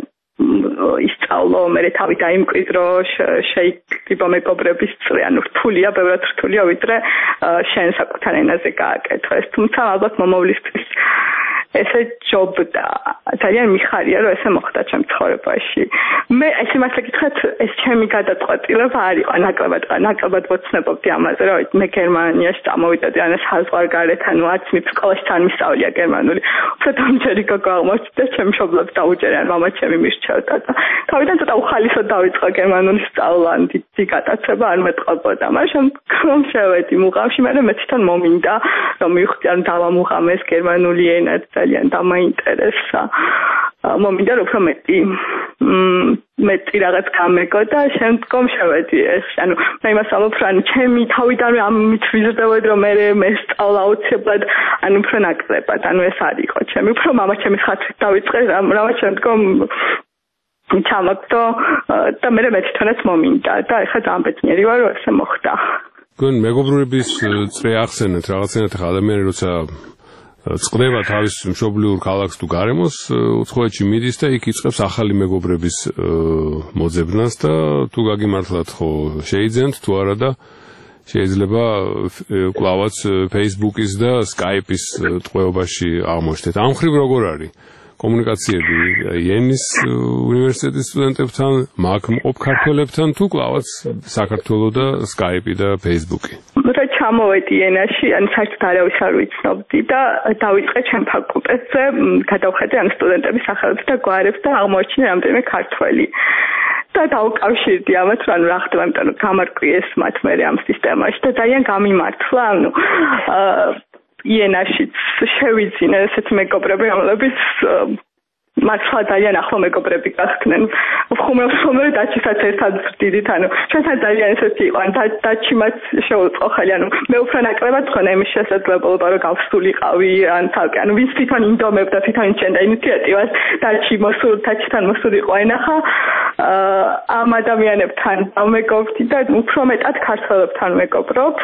S2: ისწავლო, მე თავი დაიმკვიდრო, შეიკრიბო მეგობრების წრე, ანუ რთულია, ბევრად რთულია, ვიდრე შენ საკუთარ ენაზე გააკეთო ეს, თუმცა ალბათ მომავლისთვის ესე ჯობდა. ძალიან მიხარია, რომ ესე მოხდა ჩემ ცხოვრებაში. მე ესე მართლა გითხრათ, ეს ჩემი გადაწყვეტილება არ იყო, ნაკლებად ნაკლებად ვოცნებობდი ამაზე, რომ მე გერმანიაში წამოვიდოდი, ან საზღვარგარეთ, ანუ არც მის სკოლაში თან მისწავლია გერმანული. უფრო დამჯერი გოგო აღმოჩნდა, ჩემ მშობლებს დაუჯერე, ან მამა ჩემი მირჩევდა და თავიდან ცოტა უხალისოდ დავიწყო გერმანული სწავლა, ან დიდი გატაცება არ მეტყობოდა, მაგრამ შემდგომ შევედი მუღამში, მაგრამ მე თვითონ მომინდა, რომ მივხვდი, ან დავამუღამეს გერმანული ენა ძალიან დამაინტერესა. მომინდა რომ უფრო მეტი მეტი რაღაც გამეგო და შემდგომ შევედი ეს. ანუ მე იმას ამბობ, რომ ჩემი თავიდანვე ამით ვიზრდებოდი, რომ მე მე სწავლა აუცილებლად, ანუ უფრო ნაკლებად, ანუ ეს არ იყო ჩემი. უფრო მამა ჩემის ხათრით დავიწყე, რამაც შემდგომ ჩამაგდო და მე მე თვითონაც მომინდა და ეხლა ძალიან ბედნიერი ვარ, რომ ესე მოხდა.
S1: გონ მეგობრების წრე ახსენეთ რაღაცნაირად ადამიანი როცა წყდება თავის მშობლიურ ქალაქს თუ გარემოს, უცხოეთში მიდის და იქ იწყებს ახალი მეგობრების მოძებნას და თუ გაგიმართლათ ხო შეიძენთ თუ არა და შეიძლება კლავაც Facebook-ის და Skype-ის ტყვეობაში აღმოჩნდეთ. ამ ხრივ როგორ არის კომუნიკაციები იენის უნივერსიტეტის სტუდენტებთან, მაგ მყოფ ქართველებთან თუ კლავაც საქართველო და Skype-ი და Facebook-ი?
S2: რა ჩამოვედი ენაში, ან საერთოდ არავის არ ვიცნობდი და დავიწყე ჩემ ფაკულტეტზე, გადავხედე ამ სტუდენტების სახელებს და გვარებს და აღმოაჩინე რამდენიმე ქართველი. და დავუკავშირდი ამათ, რომ რა ხდება, იმიტომ რომ გამარკვიეს მათ მე ამ სისტემაში და ძალიან გამიმართლა, ანუ იენაშიც შევიძინე ესეთი მეგობრები, რომლებიც მართლა ძალიან ახლო მეგობრები გახდნენ. ხუმრობ-ხუმრობ დაჩისაც ერთად ვდიდით, ანუ ჩვენთან ძალიან ესეთი იყო, ან დაჩი მათ შეუწყო ხელი, ანუ მე უფრო ნაკლებად ხონა იმის შესაძლებლობა, რომ გავსულიყავი, ან თალკი, ანუ ვინც თვითონ ინდომებდა, თვითონ იჩენდა ინიციატივას, დაჩი მოსულ, დაჩიდან მოსულიყო ენახა ამ ადამიანებთან ვმეგობრდი და უფრო მეტად ქართველებთან ვმეგობრობ.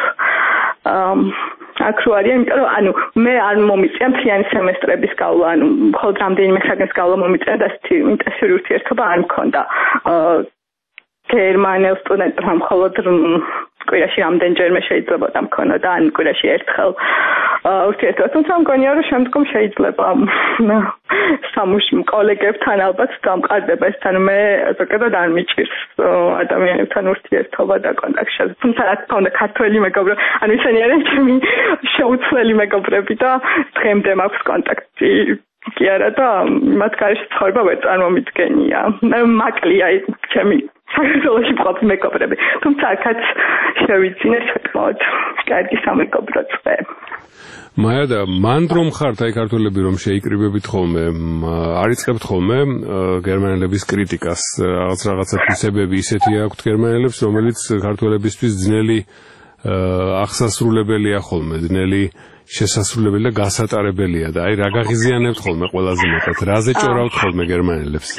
S2: აქ რო არის, იმიტომ რომ ანუ მე არ მომიწია მთლიანი სემესტრების გავლა, ანუ მხოლოდ რამდენიმე საგნის გავლა მომიწია და ინტენსიური ურთიერთობა არ მქონდა გერმანელ სტუდენტებთან, მხოლოდ კვირაში რამდენჯერმე შეიძლებოდა მქონოდა, ან კვირაში ერთხელ ურთიერთობა. თუმცა მგონია, რომ შემდგომ შეიძლება სამუშ კოლეგებთან ალბათ დამყარდება ეს, ანუ მე ზოგადად არ მიჭირს ადამიანებთან ურთიერთობა და კონტაქტში. თუმცა რა თქმა უნდა ქართველი მეგობრები, ანუ ისინი არიან ჩემი შეუცვლელი მეგობრები და დღემდე მაქვს კონტაქტი კი არა და მათ გარშე ცხოვრება ვერ წარმომიდგენია. მაკლია ჩემი საქართველოში მყოფი მეგობრები. თუმცა აქაც შევიძინე საკმაოდ კარგი სამეგობრო წრე.
S1: მაია და მანდ რომ ხართ აი ქართველები რომ შეიკრიბებით ხოლმე, არ იწყებთ ხოლმე გერმანელების კრიტიკას, რაღაც რაღაცა თვისებები ისეთი აქვთ გერმანელებს, რომელიც ქართველებისთვის ძნელი აღსასრულებელია ხოლმე, ძნელი შესასრულებელი და გასატარებელია და აი რა გაღიზიანებთ ხოლმე ყველაზე მეტად, რაზე ჭორავთ ხოლმე გერმანელებს?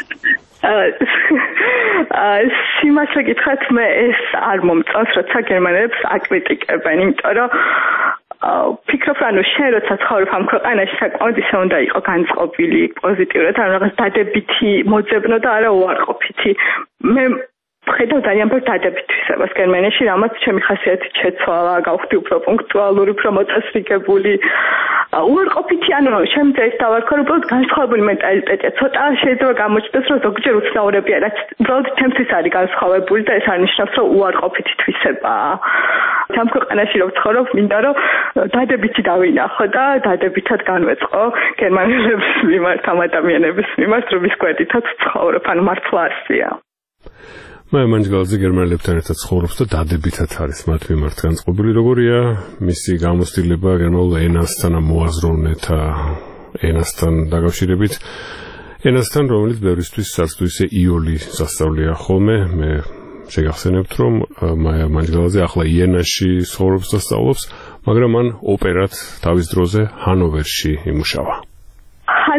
S1: სიმართლე გითხრათ, მე ეს არ მომწონს, როცა გერმანელებს აკრიტიკებენ, იმიტომ რომ ფიქრობ, ანუ შენ როცა ცხოვრობ ამ ქვეყანაში, საკმაოდ ისე უნდა იყო განწყობილი, პოზიტიურად, ან რაღაც დადებითი მოძებნო და არა უარყოფითი. მე ხედავ ძალიან ბევრ დადებითისებას გერმანიაში, რამაც ჩემი ხასიათით შეცვალა, გავხდი უფრო პუნქტუალური, უფრო მოწესრიგებული. უარყოფითი, ანუ შემიძლია ის დავარქვა, რომ უბრალოდ განსხვავებული მენტალიტეტია. ცოტა შეიძლება გამოჩნდეს, რომ ზოგჯერ უცნაურებია, რაც უბრალოდ ჩემთვის არის განსხვავებული და ეს არ ნიშნავს, რომ უარყოფითი თვისებაა. ამ ქვეყანაში რომ ვცხოვრობ, მინდა რომ დადებითი დავინახო და დადებითად განვეწყო გერმანელების მიმართ, ამ ადამიანების მიმართ, რომის გვერდითაც ვცხოვრობ, ანუ მართლა ასია. მე მანჯგალზე გერმანელებთან ერთად ცხოვრობს და დადებითად არის მათ მიმართ განწყობილი. როგორია მისი გამოცდილება გერმანულ ენასთან, მოაზროვნეთა ენასთან დაკავშირებით? ენასთან, რომელიც ბევრისთვის არც თუ ისე იოლი სასწავლია ხოლმე. მე შეგახსენებთ, რომ მაია მანჯგალზე ახლა იენაში ცხოვრობს და სწავლობს, მაგრამ მან ოპერად თავის დროზე ჰანოვერში იმუშავა.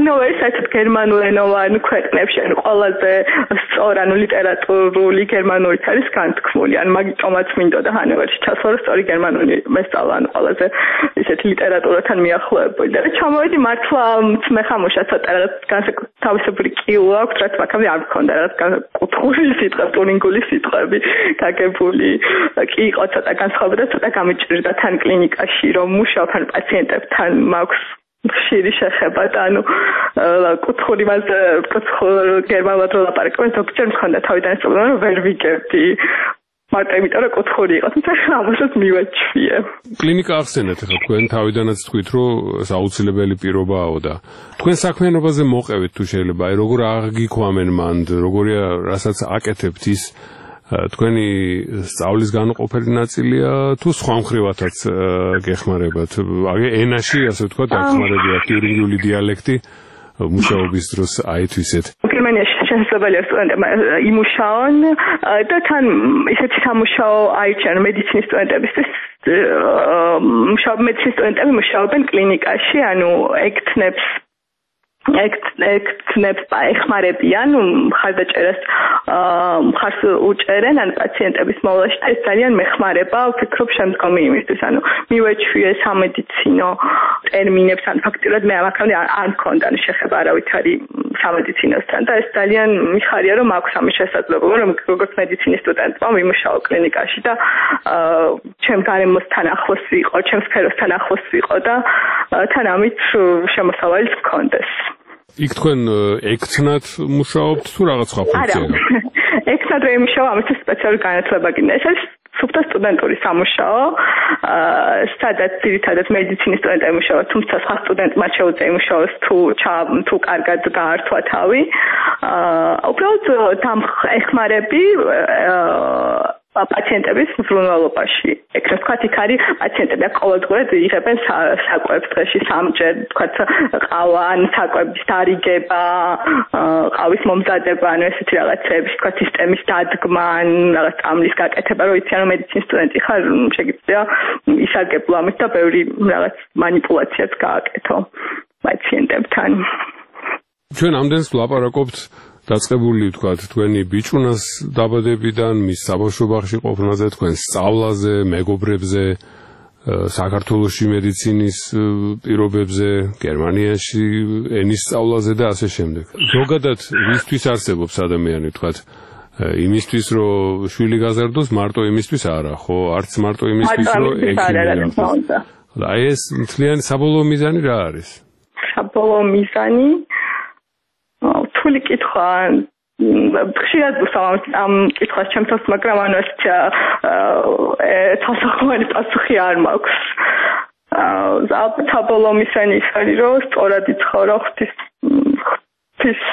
S2: ჰანოვერი საერთოდ გერმანულენოვან ქვეყნებში ანუ ყველაზე სწორ ანუ ლიტერატურული გერმანულით არის განთქმული. ან მაგიტომაც მინდოდა ჰანოვერში ჩასვლა, რომ სწორი გერმანული მესწავლა, ანუ ყველაზე ისეთი ლიტერატურათან მიახლოებული. და ჩამოვიდი მართლა მეხამუშა ცოტა რაღაც განსაკუთრებული კილო აქვს, რაც მაგამდე არ მქონდა, რაღაც კუთხური სიტყვა, ტურინგული სიტყვები გაგებული. კი იყო ცოტა განსხვავება და ცოტა გამიჭირდა თან კლინიკაში, რომ მუშაობ ან პაციენტებთან მაქვს ხშირი შეხება და ანუ კუთხური მას კუთხურ გერმანულად ლაპარაკობენ, ზოგჯერ მქონდა თავიდან ეს პრობლემა, რომ ვერ ვიგებდი. მარტო იმიტომ რომ კუთხური იყო, თუმცა ამასაც მივაჩვიე.
S1: კლინიკა ახსენეთ, ახლა თქვენ თავიდანაც თქვით, რომ საუცილებელი პირობაა და თქვენ საქმიანობაზე მოყევით თუ შეიძლება, აი როგორ აღიქვამენ მანდ, როგორია რასაც აკეთებთ ის თქვენი სწავლის განუყოფელი ნაწილია თუ სხვა მხრივათაც გეხმარებათ? აი ენაში, ასე ვთქვათ, გახმარებია ტიურინგიული დიალექტი მუშაობის დროს აითვისეთ.
S2: გერმანიაში შესაძლებელია სტუდენტებმა იმუშაონ და თან ისეთი სამუშაო აირჩიონ მედიცინის სტუდენტებისთვის. მუშაობ მედიცინის სტუდენტები მუშაობენ კლინიკაში, ანუ ექთნებს ექთნებს ეხმარებიან მხარდაჭერას მხარს უჭერენ ან პაციენტების მოვლაში და ეს ძალიან მეხმარება ვფიქრობ შემდგომი იმისთვის ანუ მივეჩვიე სამედიცინო ტერმინებს ან ფაქტიურად მე ამაკამდე არ მქონდა ან შეხება არავითარი სამედიცინოსთან და ეს ძალიან მიხარია რომ აქვს ამის შესაძლებლობა რომ როგორც მედიცინის სტუდენტმა ვიმუშაო კლინიკაში და ჩემ გარემოსთან ახლოს ვიყო ჩემ სფეროსთან ახლოს ვიყო და თან ამით შემოსავალიც მქონდეს.
S1: იქ თქვენ ექცნად მუშაობთ თუ რაღაც სხვა ფუნქცია?
S2: არა, ექცნად ვერ მუშაობ, ამისთვის სპეციალური განათლება გინდა. ეს არის სუფთა სტუდენტური სამუშაო, სადაც ძირითადად მედიცინის სტუდენტები მუშაობენ, თუმცა სხვა სტუდენტმა შეუძლია იმუშაოს თუ თუ კარგად გაართვა თავი. უბრალოდ ეხმარები პაციენტების მზრუნველობაში. ეგრეთ ვთქვათ, იქ არის პაციენტები ყოველდღურად იღებენ საკვებს დღეში სამჯერ, ვთქვათ, ყავა ან საკვების დარიგება, ყავის მომზადება, ანუ ესეთი რაღაცები, ვთქვათ, სისტემის დადგმა, რაღაც წამლის გაკეთება, რომ იციან, რომ მედიცინის სტუდენტი ხარ, შეგიძლია ისარგებლო ამით და ბევრი რაღაც მანიპულაციაც გააკეთო პაციენტებთან.
S1: ჩვენ ამდენს ვლაპარაკობთ დაწყებული ვთქვათ თქვენი ბიჭუნას დაბადებიდან, მის საბავშვო ბაღში ყოფნაზე, თქვენ სწავლაზე, მეგობრებზე, საქართველოში მედიცინის პირობებზე, გერმანიაში ენის სწავლაზე და ასე შემდეგ. ზოგადად ვისთვის არსებობს ადამიანი, ვთქვათ, იმისთვის რომ შვილი გაზარდოს, მარტო იმისთვის არა, ხო? არც მარტო იმისთვის რომ ექიმი. აი ეს მთლიანი საბოლოო მიზანი რა არის?
S2: საბოლოო მიზანი თული კითხვა ხშირად ვსაუბრობ ამ კითხვას ჩემთვის, მაგრამ ანუ ეს თასახვარი პასუხი არ მაქვს. ალბათ საბოლოო მიზანი ის არის, რომ სწორად იცხოვრო ღვთის ღვთის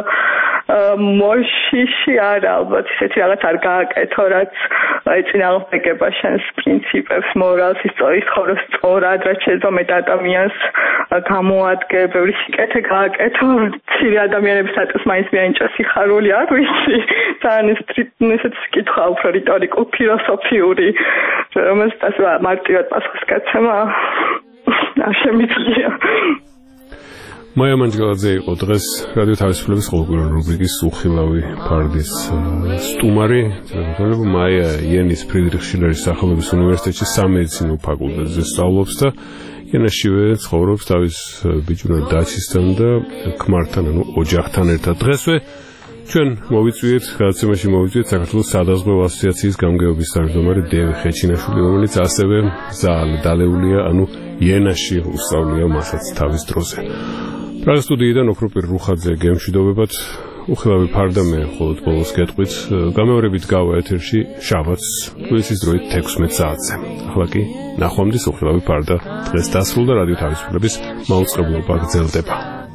S2: მოშიში არა, ალბათ ისეთი რაღაც არ გააკეთო, რაც ეწინააღმდეგება შენს პრინციპებს, მორალს, იცხოვრო სწორად, რაც შეიძლება მეტ ადამიანს გამოადგე, ბევრი სიკეთე გააკეთო, მცირე ადამიანებისათვის მაინც მიენიჭა სიხარული, არ ვიცი, ძალიან ესეთი კითხვა უფრო რიტორიკულ, ფილოსოფიური, რომელსაც მარტივად პასუხს გაცემა არ შემიძლია.
S1: მაია მანჯგალაძე იყო დღეს რადიო თავისუფლების ყოველკვირეული რუბრიკის უხილავი ფარდის სტუმარი. მაია იენის ფრიდრიხ შილერის სახელობის უნივერსიტეტში სამედიცინო ფაკულტეტზე სწავლობს და იანაშივე ცხოვრობს თავის ბიჭუნა დაცისთან და ქმართან, ანუ ოჯახთან ერთად. დღესვე ჩვენ მოვიწვიეთ, გადაცემაში მოვიწვიეთ საქართველოს სადაზღვევო ასოციაციის გამგეობის თავმჯდომარე დევი ხეჩინაშვილი, რომელიც ასევე ზაალ დალეულია, ანუ იენაში უსწავლია მასაც თავის დროზე. პრაღის სტუდიიდან ოქროპირ რუხაძე გემშვიდობებად, უხილავი ფარდა მე მხოლოდ ბოლოს გეტყვით, გამეორებით გავა ეთერში შაბათს თბილისის დროით თექვსმეტ საათზე. ახლა კი ნახვამდის უხილავი ფარდა დღეს დასრულდა, რადიო თავისუფლების მაუწყებლობა გრძელდება.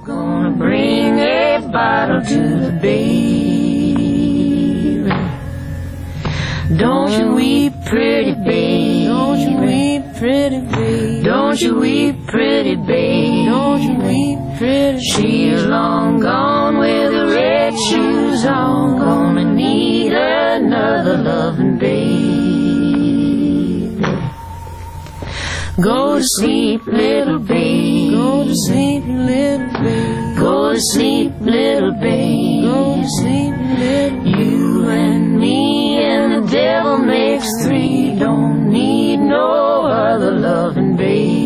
S6: Don't you weep, pretty babe. Don't you weep, pretty babe. Don't you weep, pretty babe. Don't you weep, pretty babe. She's long gone with the red shoes on, gonna need another loving babe. Go to sleep, little babe. Go to sleep, little babe. Go to sleep, little babe. Go to sleep, little babe. You and me and the devil makes three. Don't need no other loving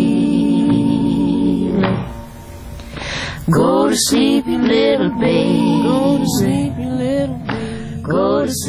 S6: babe. Go to sleep, little babe. Go to sleep, little babe. Go to sleep.